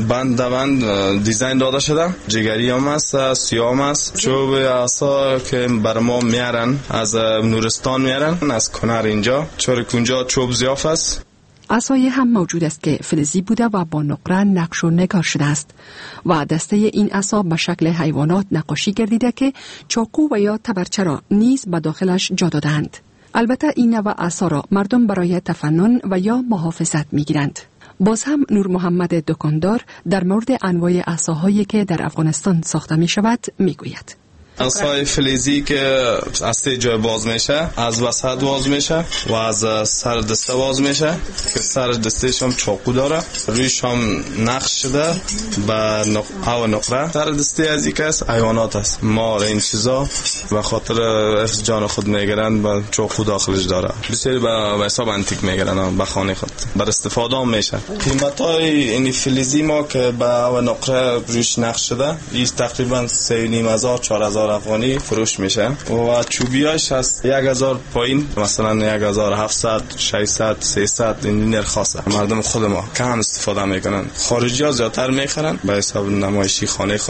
بند دیزاین داده شده، جگری هم است، سیاه هم است. چوب عصا که بر ما میارن از نورستان میارن، از کنر اینجا، چون اونجا چوب ضعیف است. عصای هم موجود است که فلزی بوده و با نقره نقش و نگار شده است و دسته این عصا به شکل حیوانات نقاشی گردیده که چاقو و یا تبرچه را نیز به داخلش جا دادند. البته این نوع عصا را مردم برای تفنن و یا محافظت میگیرند. باز هم نور محمد دکاندار در مورد انواع عصاهایی که در افغانستان ساخته می شود می گوید. عصای فلزی که از 3 جای باز میشه، از وسط باز میشه و از سر دسته باز میشه که سر دستهش هم چاقو داره، رویش هم نقش شده به نقره. سر دسته از یک است حیوانات است، مار، این چیزا به خاطر حفظ جان خود میگیرن و چاقو داخلش داره. بسیاری به حساب انتیک میگیرن به خانه خود، بر استفاده هم میشه. قیمتای این فلزی ما که به نقره رویش نقش شده این تقریبا 3,500-4,000 افغانی فروش میشه و چوبیاش از 1,000 پایین، مثلا 1,700 600 300 این نرخصه. مردم خود ما کم استفاده میکنن، خارجی ها زیادتر میخرن به حساب نمایشی خانه خود.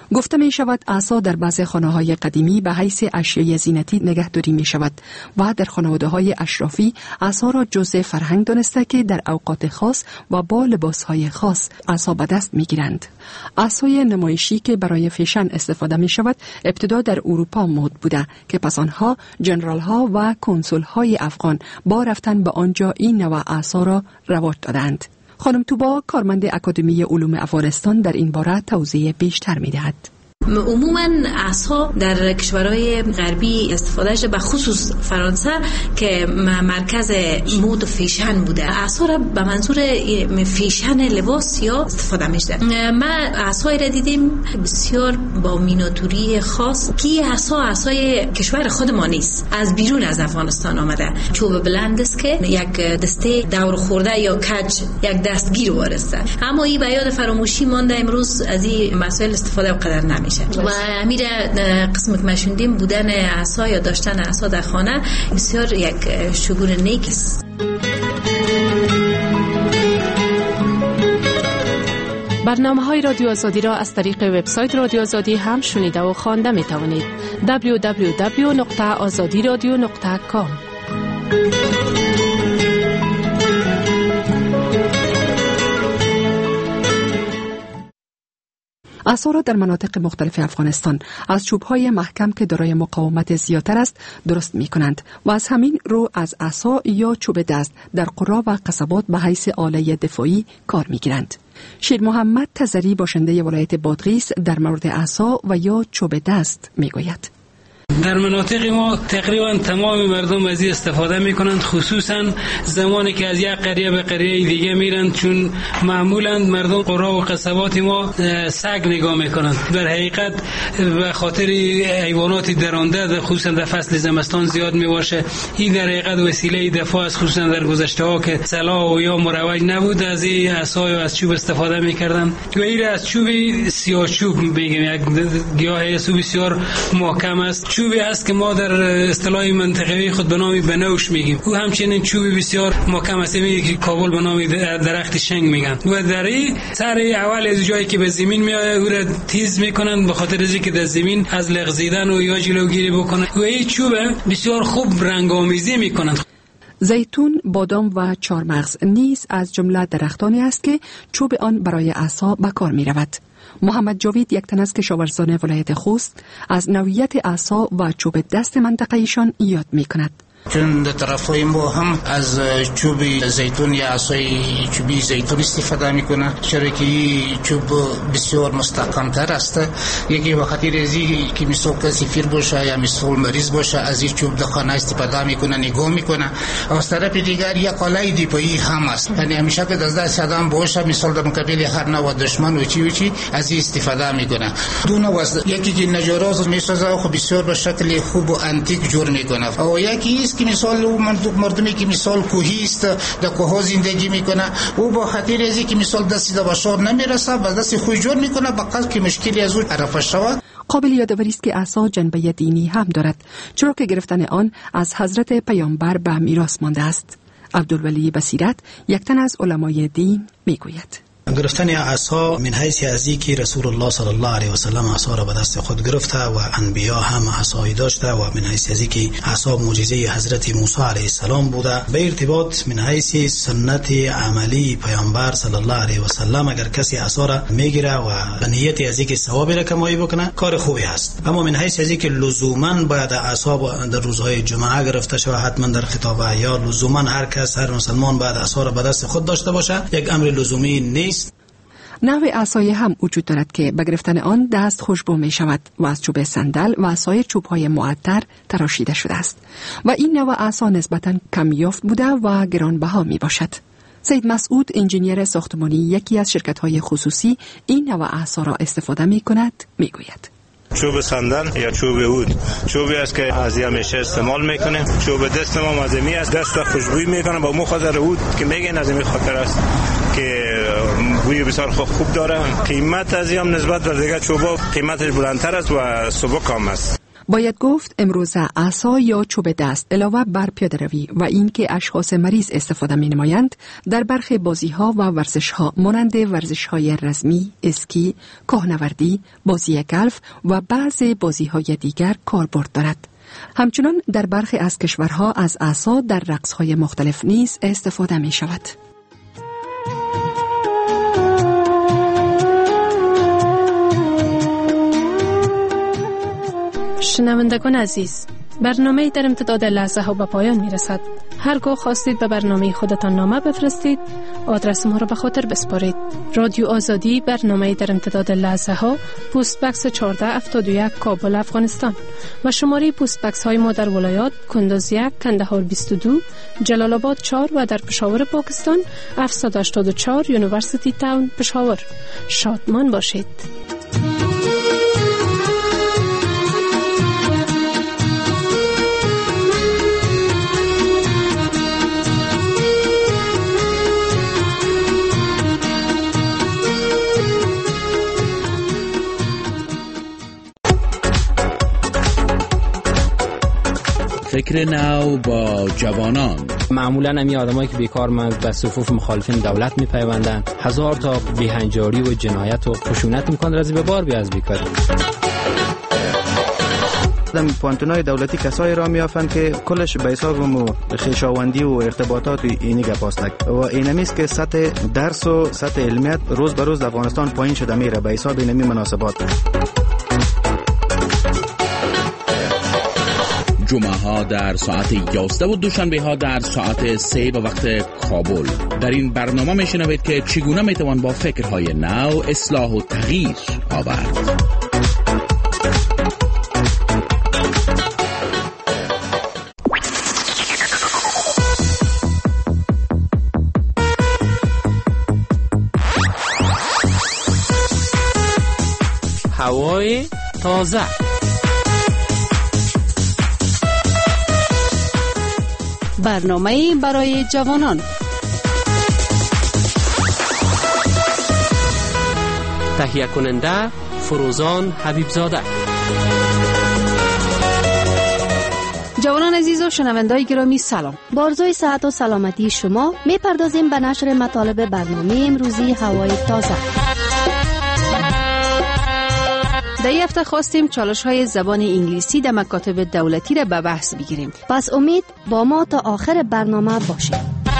گفته می شود عصا در بعض خانه‌های قدیمی به حیث اشیای زینتی نگهداری می شود و در خانواده‌های اشرافی عصا را جزء فرهنگ دانسته که در اوقات خاص و با لباس‌های خاص عصا به دست می گیرند. عصای نمایشی که برای فیشن استفاده می شود ابتدا در اروپا مد بوده که پس آنها جنرال‌ها و کنسول‌های افغان با رفتن به آنجا این نوع عصا را رواج دادند. خانم توبا کارمند اکادمی علوم افغانستان در این باره توضیح بیشتر می دهد. عموما عصا در کشورهای غربی استفاده شده، به خصوص فرانسه که مرکز مد و فیشن بوده. عصا را به منظور فیشن لباس یا استفاده میشه. ما عصای را دیدیم بسیار با میناتوری خاص که عصای کشور خود ما نیست، از بیرون از افغانستان آمده. چوب بلند است که یک دسته دور خورده یا کج یک دستگیر وارسته، اما این به یاد فراموشی مانده. امروز از این مسائل استفاده قدر نمیشه و امیر قسم که مشوندیم بودن عصا یا داشتن عصا در خانه بسیار یک شگون نیک است. برنامه‌های رادیو آزادی را از طریق وبسایت رادیو آزادی هم شنیده و خوانده می توانید. www.azadiradio.com. عصا را در مناطق مختلف افغانستان از چوب‌های محکم که دارای مقاومت زیادتر است درست می‌کنند و از همین رو از عصا یا چوب دست در قرا و قصبات به حیث آله دفاعی کار می‌گیرند. شیر محمد تزری باشنده ولایت بادغیس در مورد عصا و یا چوب دست می‌گوید. در مناطق ما تقریبا تمام مردم از این استفاده میکنند، خصوصا زمانی که از یک قریه به قریه دیگه میرند، چون معمولا مردم قرا و قصبات ما سگ نگاه میکنند. در حقیقت به خاطر حیوانات درنده خصوصا در فصل زمستان زیاد میباشه. این در حقیقت وسیله دفاع است، خصوصا در گذشته ها که سلاح و یا مروج نبود از این عصا و از چوب استفاده میکردند. و این از چوب سیاه چوب میگیم، یک گیاه بسیار محکم است. چوبی است که ما در اصطلاح منطقه‌ای خود به نام بنوش میگیم. او همچنین چوبی بسیار محکم است، میگه که کابل به نام درخت شنگ میگن. و در این سر اول از جایی که به زمین میاد او را تیز میکنن به خاطر از اینکه در زمین از لغزیدن و یا جلوگیری بکنن. و این چوب بسیار خوب رنگ‌آمیزی میکنن. زیتون، بادام و چارمغز نیز از جمله درختانی است که چوب آن برای عصا به کار می رود. محمد جاوید یک تن از کشاورزان ولایت خوست از نوعیت عصا و چوب دست منطقه ایشان یاد می کند. چون در طرفای ما هم از چوب زیتون یا عصای چوبی زیتون استفاده میکنه، چرا که چوب بسیار مستحکم تر است. یکی وقتی ریزی که مثال کسی فیر باشه یا مثال مریض باشه از این چوب در خانه استفاده میکنه، نگاه میکنه. از طرف دیگر یک آله دفاعی هم است، یعنی همیشه که دست آدم باشه مثال در مقابل هر نوع دشمن و چی از این استفاده میکنه. دو نوع است، یکی که نجاراز میسازه و بسیار به شکل خوب و انتیک جور میکنه، و یکی است که مثال مردمی که مثال کوهی است در کوه زندگی میکنه او با خاطر از اینکه مثال دستی در بشار نمیرسه و دستی خوی جور میکنه به قدر که مشکلی از او عرفه شود. قابل یادآوری است که عصا جنبه دینی هم دارد، چرا که گرفتن آن از حضرت پیامبر به میراث مانده است. عبدالولی بصیرت یک تن از علمای دین میگوید. گرفتن عصا من حیث ازی که رسول الله صلی الله علیه و سلم عصا را به دست خود گرفته و انبیا هم عصایی داشته و من حیث ازی که عصا معجزه حضرت موسی علیه السلام بوده. به ارتباط من حیث سنت عملی پیامبر صلی الله علیه و سلم اگر کسی عصا را میگیره و به نیت ازی که ثواب را کمایی بکنه کار خوبی است، اما من حیث ازی که لزوما باید عصا در روزهای جمعه گرفته شود، حتما در خطابه یا لزوما هر کس هر مسلمان باید عصا را به دست خود داشته باشه، یک امر لزومی نیست. نوع عصای هم وجود دارد که به گرفتن آن دست خوشبو می شود و از چوب صندل و عصای چوب‌های معطر تراشیده شده است و این نوع عصا نسبتاً کم یافت بوده و گرانبها می باشد. سید مسعود انجینیر ساختمانی یکی از شرکت‌های خصوصی این نوع عصا را استفاده می کند می گوید. چوب صندل یا چوب عود چوبی است که از همیشه استعمال میکنه. چوب دست ما مزمی است، دست خوشبویی میکنه با مخاطر عود که میگن از این خاطر است که بوی بسیار خوب داره. قیمت از هم نسبت به دیگر چوبا قیمتش بلندتر است و سبک هم است. باید گفت امروزه عصا یا چوب دست علاوه بر پیاده‌روی و اینکه اشخاص مریض استفاده می‌نمایند در برخی بازی‌ها و ورزش‌ها مانند ورزش‌های رزمی، اسکی، کوهنوردی، بازی گلف و بعضی بازی‌های دیگر کاربرد دارد. همچنان در برخی از کشورها از عصا در رقص‌های مختلف نیز استفاده می‌شود. شنوندگان عزیز، برنامه در امتداد لحظه ها به پایان می رسد. هرگاه خواستید به برنامه خودتان نامه بفرستید، آدرس ما را به خاطر بسپارید. رادیو آزادی، برنامه در امتداد لحظه ها، پست بکس 1471 کابل افغانستان و شماره پست بکس های ما در ولایات کندوز 1، کندهار 22، جلال آباد 4 و در پشاور پاکستان 784 یونیورسیتی تاون پشاور. شادمان باشید. فکر نو با جوانان. معمولا همی آدمایی که بیکارمند به صفوف مخالفین دولت میپیوندند. هزار تا بیهنجاری و جنایت و خشونت امکان رازی به بار بی از بیکاری. در پانتونای دولتی کسایی را میافند که کلش به حساب خویشاوندی و ارتباطات اینی گپاستک و اینمیست که سطح درس و سطح علمیت روز به روز در افغانستان پایین شده میره به حساب اینمی مناسبات. جمعه ها در ساعت 11 و دوشنبه ها در ساعت 3 به وقت کابل. در این برنامه میشنوید که چگونه میتوان با فکرهای نو اصلاح و تغییر آورد. هوای تازه، برنامه برای جوانان. تهیه کننده فروزان حبیبزاده. جوانان عزیز و شنوندگان گرامی سلام. با آرزوی صحت و سلامتی شما میپردازیم به نشر مطالب برنامه امروزی هوای تازه. در این هفته خواستیم چالش‌های زبان انگلیسی در مکاتب دولتی را به بحث بگیریم. پس امید با ما تا آخر برنامه باشید.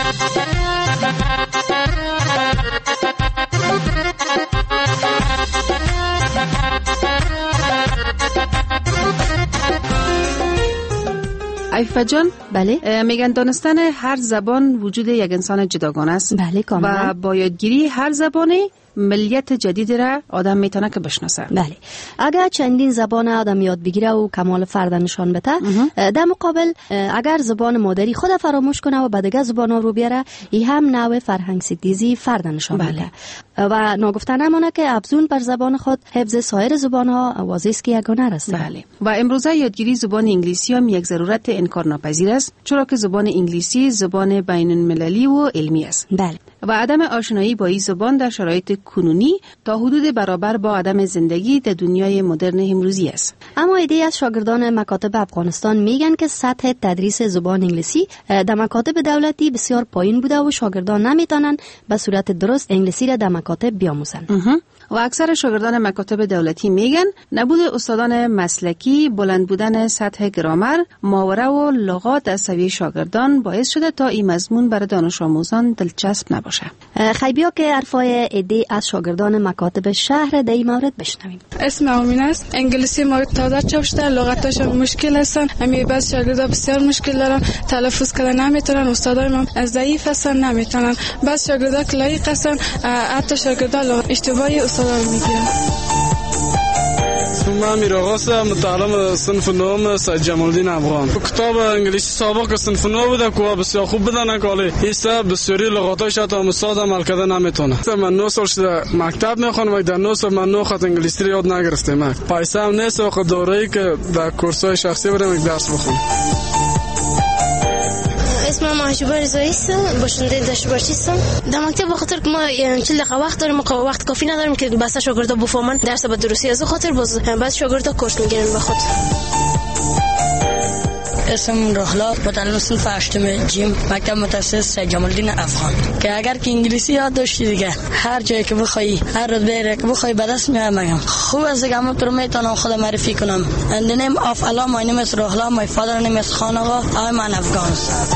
عفیفه جان، بله، میگن دانستن هر زبان وجود یک انسان جداگانه است. بله کاملا. و با یادگیری هر زبانی ملیت جدید را آدم میتونه که بشناسه. بله، اگر چندین زبان آدم یاد بگیره و کمال فرد نشان بده، در مقابل اگر زبان مادری خود فراموش کنه و به دیگه زبان رو بیاره، این هم نوع فرهنگ ستیزی فرد نشان میده. و ناگفته نمانه که افزون بر زبان خود حفظ سایر زبان ها واضح است که یگانه است. بله. و امروزه یادگیری زبان انگلیسی هم یک ضرورت انکار ناپذیر است، چرا که زبان انگلیسی زبان بین المللی و علمی است. بله. و عدم آشنایی با این زبان در شرایط کنونی تا حدود برابر با عدم زندگی در دنیای مدرن امروزی است. اما ایده از شاگردان مکاتب افغانستان میگن که سطح تدریس زبان انگلیسی در مکاتب دولتی بسیار پایین بوده و شاگردان نمیتونن به صورت درست انگلیسی را در مکاتب بیاموزن. و اکثر شاگردان مکاتب دولتی میگن نبود استادان مسلکی، بلند بودن سطح گرامر، محاوره و لغات از سویه شاگردان باعث شده تا این مضمون برای دانش آموزان دلچسب نباشه. خیبیا که حرفای ایده از شاگردان مکاتب شهر در این مورد بشنویم. اسم امین است. انگلیسی ما تازه چاپ شده، لغتاش مشکل هستن. همین بعض شاگردا بسیار مشکل دارن، تلفظ کردن نمیتونن، استادای ما ضعیف هستن نمیتونن. بعض شاگردا که لایق هستن، حتی شاگردا اشتباهی استادا میگیرن. من امیر آقا متعلم صنف نهم سید جمال الدین افغان. کتاب انگلیسی سابق صنف نهم بوده که بسیار خوب بوده نکاله. ایسا بسیاری لغاتش تا استاد عمل کرده نمیتونه. من 9 سال شده مکتب میخونم و در 9 سال من 9 خط انگلیسی رو یاد نگرفتم. پیسه هم نیست و دوره‌ای که در کورس‌های شخصی برم یک درس بخونم. اسمم محجوبه رضایی است، باشنده دانشجو هستم. در مکتب بخاطر که ما 40 دقیقه وقت داریم، وقت کافی نداریم که بس شاگردا بفهمن درس به درستی، از خاطر بعض شاگردا کورس میگیرن به خود. اسم رحلا، متعلم صنف 8 جیم، مکتب متاسس سید جمال الدین افغان. که اگر که انگلیسی یاد داشتی دیگه هر جایی که بخوای، هر روز که بخوای به دست میارم. خوب است که من تو میتونم خود معرفی کنم. In the name of Allah, my name is Rohla, my father name is Khanagha, I am an Afghan.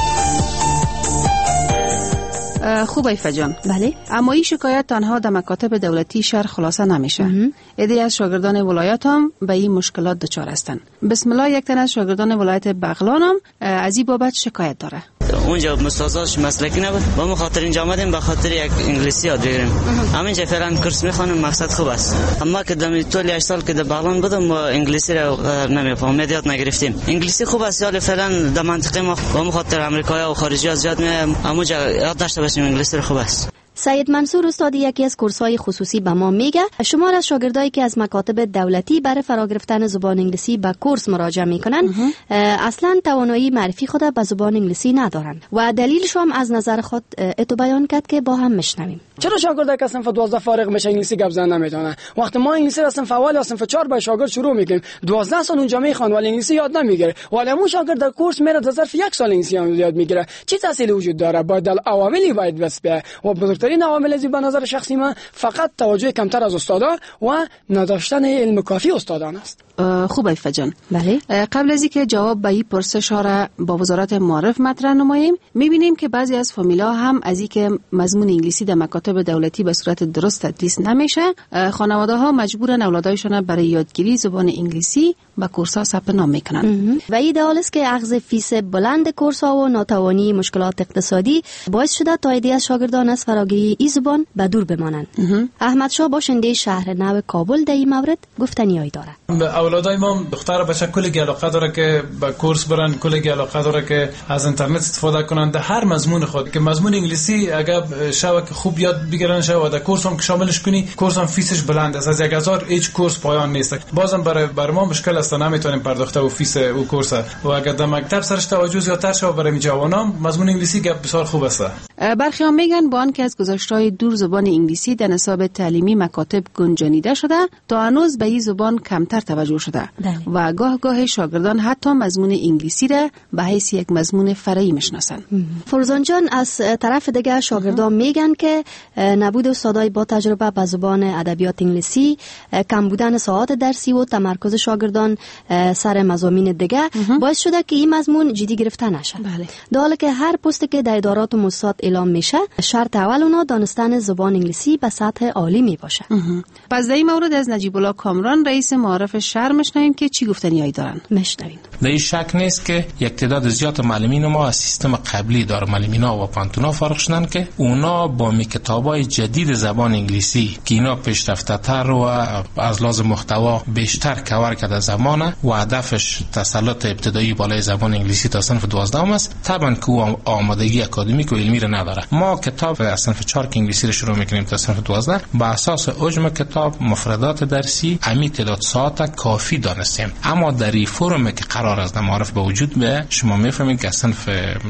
خوب ایفا جان. بله. اما این شکایت تنها در مکاتب دولتی شهر خلاصه نمیشه. عده‌ای از شاگردان ولایت هم به این مشکلات دچار هستند. بسم الله، یک تن از شاگردان ولایت بغلان هم از این بابت شکایت داره. اونجا مستازاش مسلکی نبود، با ما خاطر اینجا آمدیم به خاطر یک انگلیسی یاد بگیریم. همینجا فعلا کورس میخوانیم، مقصد خوب است. اما که در طول 8 سال که در بغلان بودم ما انگلیسی را نمیفهمم، یاد نگرفتیم. انگلیسی خوب است، ولی فعلا در منطقه ما با خاطر آمریکایی و خارجی از زیاد میایم، همونجا یاد داشته باشیم انگلیسی خوب است. سید منصور استاد یکی از کورس‌های خصوصی به ما میگه شمار از شاگردایی که از مکاتب دولتی برای فرا گرفتن زبان انگلیسی به کورس مراجعه میکنن اصلا توانایی معرفی خود به زبان انگلیسی ندارن و دلیلش هم از نظر خود اتو بیان کرد که با هم میشنویم. چرا شاگردایی که صنف 12 فارغ میشه انگلیسی گپ زدن نمیتونن؟ وقتی ما انگلیسی را صنف اول یا صنف 4 با شاگرد شروع میکنیم 12 سال اونجا میخوان ولی انگلیسی یاد نمیگیره، ولی اون شاگرد در کورس میره در ظرف 1 سال انگلیسی یاد میگیره. چه تأثیری وجود داره؟ باید عواملی باید بس به و بزرگترین عوامل از به نظر شخصی من فقط توجه کمتر از استادا و نداشتن علم کافی استادان است. خوب ایفا جان. بله. قبل از اینکه جواب به این پرسش را با وزارت معارف مطرح نماییم، میبینیم که بعضی از فامیلا هم از اینکه مضمون انگلیسی در مکاتب دولتی به صورت درست تدریس نمیشه، خانواده ها مجبورن اولادایشون برای یادگیری زبان انگلیسی با کورس ها ثبت نام میکنن. و این حال است که اخذ فیس بلند کورس ها و ناتوانی مشکلات اقتصادی باعث شده تا عده‌ای از شاگردان از فراگیری این زبان به دور بمانند. احمد شاه باشنده شهر نو کابل در این مورد گفتنیایی داره. اولادای ما دختر بچه کلی علاقه داره که به کورس برن، کلی علاقه داره که از اینترنت استفاده کنن در هر مضمون خود. که مضمون انگلیسی اگر شاو که خوب یاد بگیرن شاو در کورس هم که شاملش کنی، کورس هم فیسش بلند است، از 1000 هیچ کورس پایان نیست. بازم برای ما مشکل است، نمیتونیم پرداخت و فیس او کورس و اگر در مکتب سرش توجه زیادتر شو برای جوانان مضمون انگلیسی گپ بسیار خوب است. برخی هم میگن با آنکه از گذشته‌های دور زبان انگلیسی در نصاب تعلیمی مکاتب گنجانیده شده، تا هنوز به این زبان کمتر توجه شده و گاه شاگردان حتی مضمون انگلیسی را به حیث یک مضمون فرعی میشناسند. فرزان جان، از طرف دیگه شاگردان میگن که نبود استادای با تجربه به زبان ادبیات انگلیسی، کم بودن ساعات درسی و تمرکز شاگردان سر مضامین دیگه باعث شده که این مضمون جدی گرفته نشه. در حالی که هر پستی که در ادارات و مؤسسات اعلام میشه، شرط اول اونها دانستن زبان انگلیسی به سطح عالی می باشه. پس در این مورد از نجیب الله کامران رئیس معارف شهر میشنویم که چی گفتنیایی دارن. میشنویم. در این شک نیست که یک تعداد زیاد معلمین ما از سیستم قبلی دارالمعلمینا و پانتونا فارغ شدن که اونا با کتابای جدید زبان انگلیسی که اینا پیشرفته تر و از لحاظ محتوا بیشتر کور کرده زمانه و هدفش تسلط ابتدایی بالای زبان انگلیسی تا صنف 12 است، طبعا که او آمادگی اکادمیک و علمی را نداره. ما کتاب از صنف 4 که انگلیسی رو شروع میکنیم تا صنف 12 با اساس حجم کتاب، مفردات درسی، امی تعداد ساعت کافی دانستیم. اما در این فرم که قرار است معارف به وجود به شما میفهمید که صنف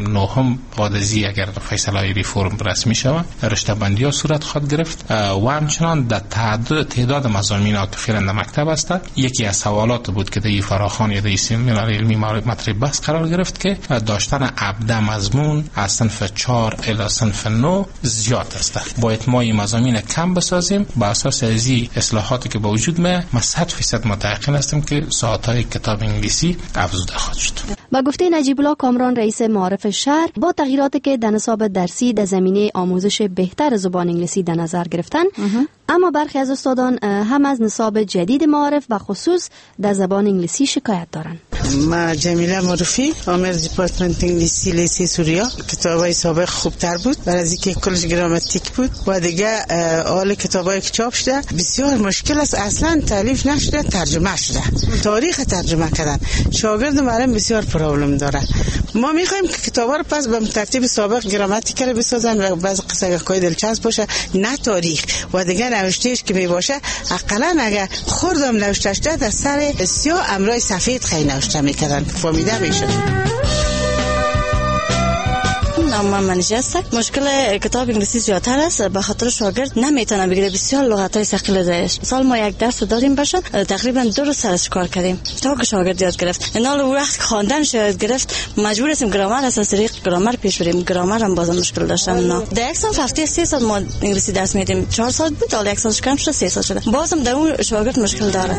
9 قاضی اگر فیصله ریفرم رسمی شود رشته بندی ها صورت خواهد گرفت و همچنان در تعداد مضامین که فعلا در مکتب است. یکی از سوالات بود که در فراخوان یا در سمینار علمی مطرح بحث قرار گرفت که داشتن ابدا مضمون از صنف 4 الی صنف 9 زیاد است. باید ما این مضامین کم بسازیم. با اساس از این اصلاحاتی که با وجود ما 100% متأکد هستم که ساعت‌های کتاب انگلیسی افزوده خواهد شد. با گفته نجیب الله کامران رئیس معارف شهر، با تغییراتی که در نصاب درسی در زمینه آموزش بهتر زبان انگلیسی در نظر گرفتن، اما برخی از استادان هم از نصاب جدید معارف و خصوص در زبان انگلیسی شکایت دارند. ما جمیله معروفی، آمر دیپارتمنت انگلیسی لیسه سوریا. کتابای سابق خوبتر بود برای از اینکه کلش گراماتیک بود و دیگه حال کتابایی که چاپ شده بسیار مشکل است، اصلا تالیف نشده، ترجمه شده، تاریخ ترجمه کردن. شاگرد معلم بسیار پرابلم داره. ما میخوایم که کتابا رو پس به ترتیب سابق گراماتیک رو بسازن و بعضی قصه دلچسب باشه، نه تاریخ و دیگه نوشتهش که می باشه اقلا اگه خوردم نوشته شده در سر سیاه امرای سفید خیلی نوشته میکردن، فهمیده میشه. من نشست. مشکل کتاب انگلیسی زیادتر است، به خاطر شاگرد نمیتونه بگیره، بسیار لغت‌های ثقیل داشت. سال ما یک درس دادیم باشن، تقریبا 2 روز سرش کار کردیم تا که شاگرد یاد گرفت. اینا وقت خواندن یاد گرفت مجبور هستیم گرامر از طریق گرامر پیش بریم. گرامر هم بازم مشکل داشتن. اونا در یک سال هفته 3 ساعت ما انگلیسی درس میدیم. 4 ساعت بود، حالا یک سالش کم شده 3 ساعت شده. بازم در اون شاگرد مشکل داره.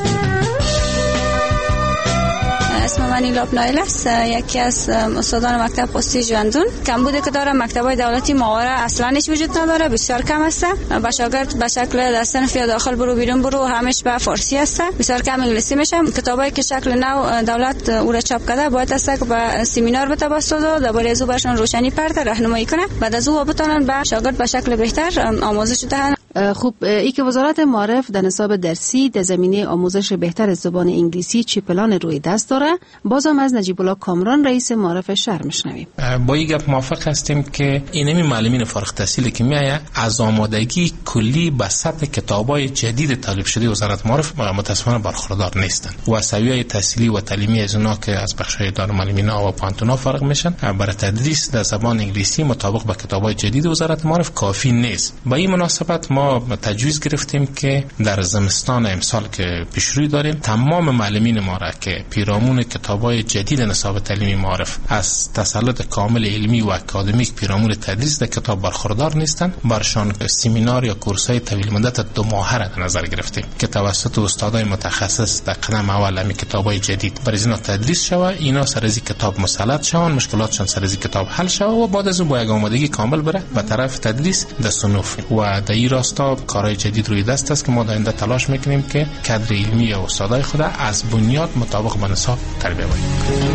اسم من ایلاب نایل است، یکی از استادان مکتب پستی ژاندون. کمبودی که داره مکتب‌های دولتی ماهواره اصلا هیچ وجود نداره، بسیار کم است. با شاگرد به شکل در صنف یا داخل برو بیرون برو همش به فارسی است، بسیار کم انگلیسی میشه. کتابایی که شکل نو دولت او را چاپ کرده باید است که به سمینار بتوسط درباره از او برشون روشنی پرده راهنمایی کنه، بعد از او بتونن به شاگرد به شکل بهتر آموزش دهند. خوب، ای که وزارت معارف در نصاب درسی در زمینه آموزش بهتر از زبان انگلیسی چی پلان روی دست داره؟ بازم از نجیب الله کامران رئیس معارف شهر میشنویم. با این گپ موافق هستیم که اینمی معلمین فارغ التحصیل که میایه از آمادگی کلی به سطح کتابای جدید طالب شده وزارت معارف متاسفانه برخوردار نیستن و سویه تحصیلی و تعلیمی از اونا که از بخش‌های دارالمعلمین و پانتونا فارغ میشن برای تدریس در زبان انگلیسی مطابق با کتابای جدید وزارت معارف کافی نیست. با این مناسبت ما تجویز گرفتیم که در زمستان امسال که پیشروی داریم تمام معلمین ما را که پیرامون کتابای جدید نصاب تعلیمی معارف از تسلط کامل علمی و اکادمیک پیرامون تدریس در کتاب برخوردار نیستند، برشان سمینار یا کورس‌های طویل مدت 2 ماهه را در نظر گرفتیم که توسط استادای متخصص در قدم اول همین کتابای جدید برای اینا تدریس شود، اینا سر از کتاب مسلط شوند، مشکلاتشون سر از کتاب حل شود و بعد از اون با یک آمادگی کامل بره به طرف تدریس در صنوف. و در این راستا کارهای جدید روی دست است که ما در آینده تلاش میکنیم که کادر علمی و استادای خود از بنیاد مطابق با نصاب تربیت کنیم.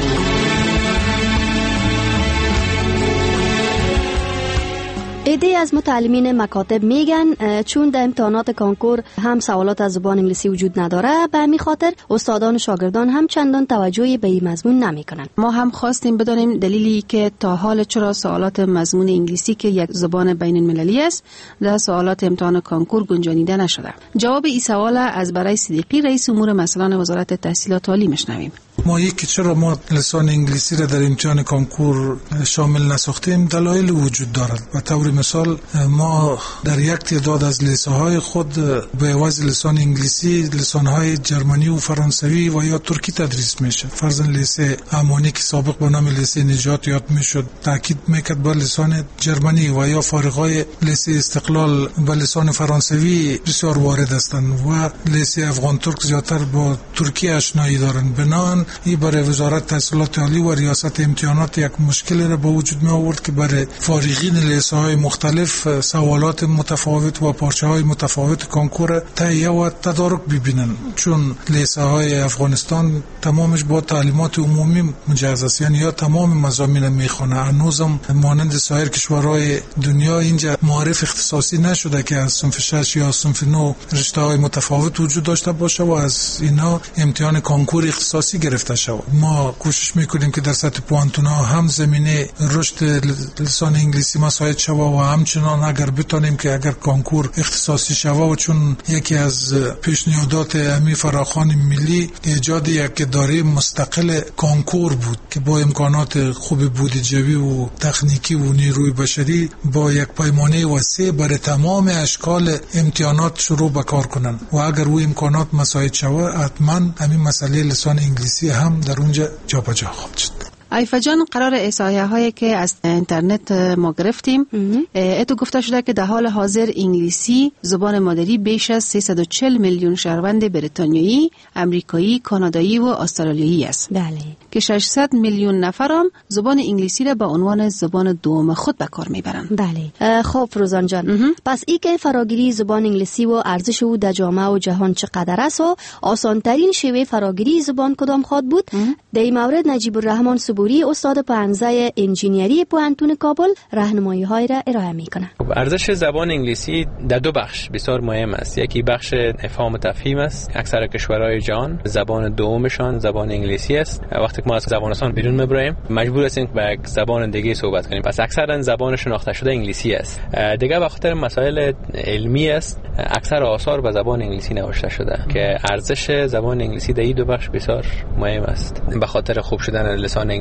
ایده از متعلمین مکاتب میگن چون در امتحانات کنکور هم سوالات از زبان انگلیسی وجود نداره، به همین خاطر استادان و شاگردان هم چندان توجهی به این مضمون نمیکنن. ما هم خواستیم بدانیم دلیلی که تا حال چرا سوالات مضمون انگلیسی که یک زبان بین المللی است در سوالات امتحان کنکور گنجانیده نشده. جواب این سوال از برای صدیقی رئیس امور مسائل وزارت تحصیلات عالی میشنویم. ما یکی چرا ما لسان انگلیسی را در امتحان کنکور شامل نساختیم دلایل وجود دارد. به طور مثال ما در یک تعداد از لیسه‌های خود به عوض لسان انگلیسی لسان‌های جرمنی و فرانسوی و یا ترکی تدریس میشه. فرضاً لیسه امانی که سابق به نام لیسه نجات یاد میشد تاکید میکرد بر لسان جرمنی و یا فارغای لیسه استقلال به لسان فرانسوی بسیار وارد هستند و لیسه افغان ترک زیادتر با ترکی آشنایی دارند. بنابراین این برای وزارت تحصیلات عالی و ریاست امتحانات یک مشکل را به وجود می آورد که برای فارغین لیسه‌های مختلف سوالات متفاوت و پارچه‌های متفاوت کنکور تهیه و تدارک ببینن، چون لیسه‌های افغانستان تمامش با تعلیمات عمومی مجهز است، یعنی یا تمام مضامین میخونه. هنوزم مانند سایر کشورهای دنیا اینجا معارف اختصاصی نشده که از صنف 6 یا صنف 9 رشته‌های متفاوت وجود داشته باشه و از اینا امتحان کنکور اختصاصی گرفته شود. ما کوشش میکنیم که در سطح پوانتونا هم زمینه رشد لسان انگلیسی مساعد شود و همچنان اگر بتونیم که اگر کنکور اختصاصی شود و چون یکی از پیشنهادات امی فراخوان ملی ایجاد یک اداره مستقل کنکور بود که با امکانات خوب بودجه‌ای و تکنیکی و نیروی بشری با یک پیمانه وسیع برای تمام اشکال امتحانات شروع به کار کنن و اگر او امکانات مساعد شود حتما همین مسئله لسان انگلیسی هم در اونجا جابجا خواهد شد. عیفه جان، قرار احصایه هایی که از اینترنت ما گرفتیم اتو گفته شده که در حال حاضر انگلیسی زبان مادری بیش از 340 میلیون شهروند بریتانیایی، امریکایی، کانادایی و استرالیایی است. بله. که 600 میلیون نفر هم زبان انگلیسی را به عنوان زبان دوم خود به کار میبرند. بله. خب فروزان جان، پس ای که فراگیری زبان انگلیسی و ارزش او در جامعه و جهان چقدر است و آسان ترین شیوه فراگیری زبان کدام خواهد بود؟ در این مورد نجیب الرحمن صبوری استاد پانزه انجینیری پوانتون کابل راهنمایی های را ارائه میکنه. ارزش زبان انگلیسی در 2 بخش بسیار مهم است. یکی بخش افهام و تفهیم است. اکثر کشورهای جهان زبان دومشان زبان انگلیسی است. وقتی که ما از زبانستان بیرون میبریم مجبور هستیم که به زبان دیگه صحبت کنیم، پس اکثرا زبان شناخته شده انگلیسی است. دیگه به خاطر مسائل علمی است اکثر آثار به زبان انگلیسی نوشته شده که ارزش زبان انگلیسی در این 2 بخش بسیار مهم است. به خاطر خوب شدن لسان انگلیسی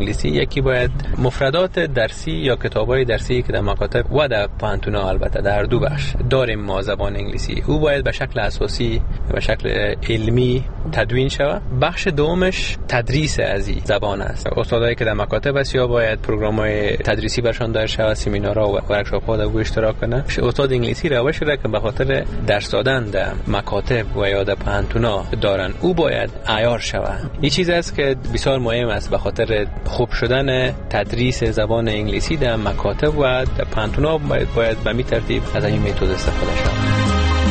انگلیسی، یکی باید مفردات درسی یا کتابای درسی که در مکاتب و در پانتونا البته در دو بخش داریم ما زبان انگلیسی، او باید به شکل اساسی به شکل علمی تدوین شود. بخش دومش تدریس از این زبان است. استادایی که در مکاتب است یا باید پروگرام‌های تدریسی برشان دایر شود، سمینارها و ورکشاپ‌ها در او اشتراک کنه. استاد انگلیسی روش را که به خاطر درس دادن در مکاتب و یا در پانتونا دارن، او باید عیار شود. این چیز است که بسیار مهم است به خاطر خوب شدن تدریس زبان انگلیسی در مکاتب و در پانتونا باید به می ترتیب از این متد استفاده شود.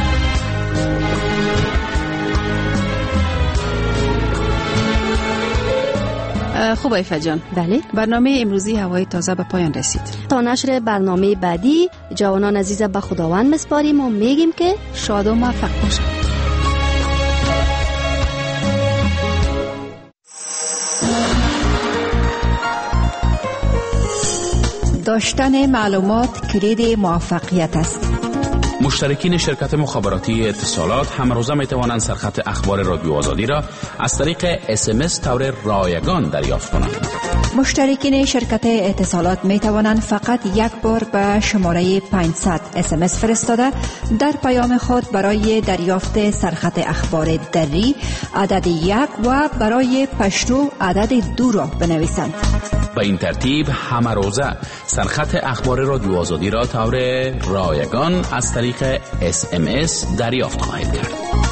خوب ایفا جان، بله، برنامه امروزی هوای تازه به پایان رسید. تا نشر برنامه بعدی جوانان عزیز به خداوند مسپاریم و میگیم که شاد و موفق باشید. داشتن معلومات کلید موفقیت است. مشترکین شرکت مخابراتی اتصالات همروزه می توانند سرخط اخبار رادیو آزادی را از طریق SMS طور رایگان دریافت کنند. مشترکین شرکت اتصالات می توانند فقط یک بار به شماره 500 SMS فرستاده در پیام خود برای دریافت سرخط اخبار دری عدد 1 و برای پشتو عدد 2 را بنویسند. به این ترتیب همه روزه سرخط اخبار رادیو آزادی را طور رایگان از طریق SMS دریافت خواهید کرد.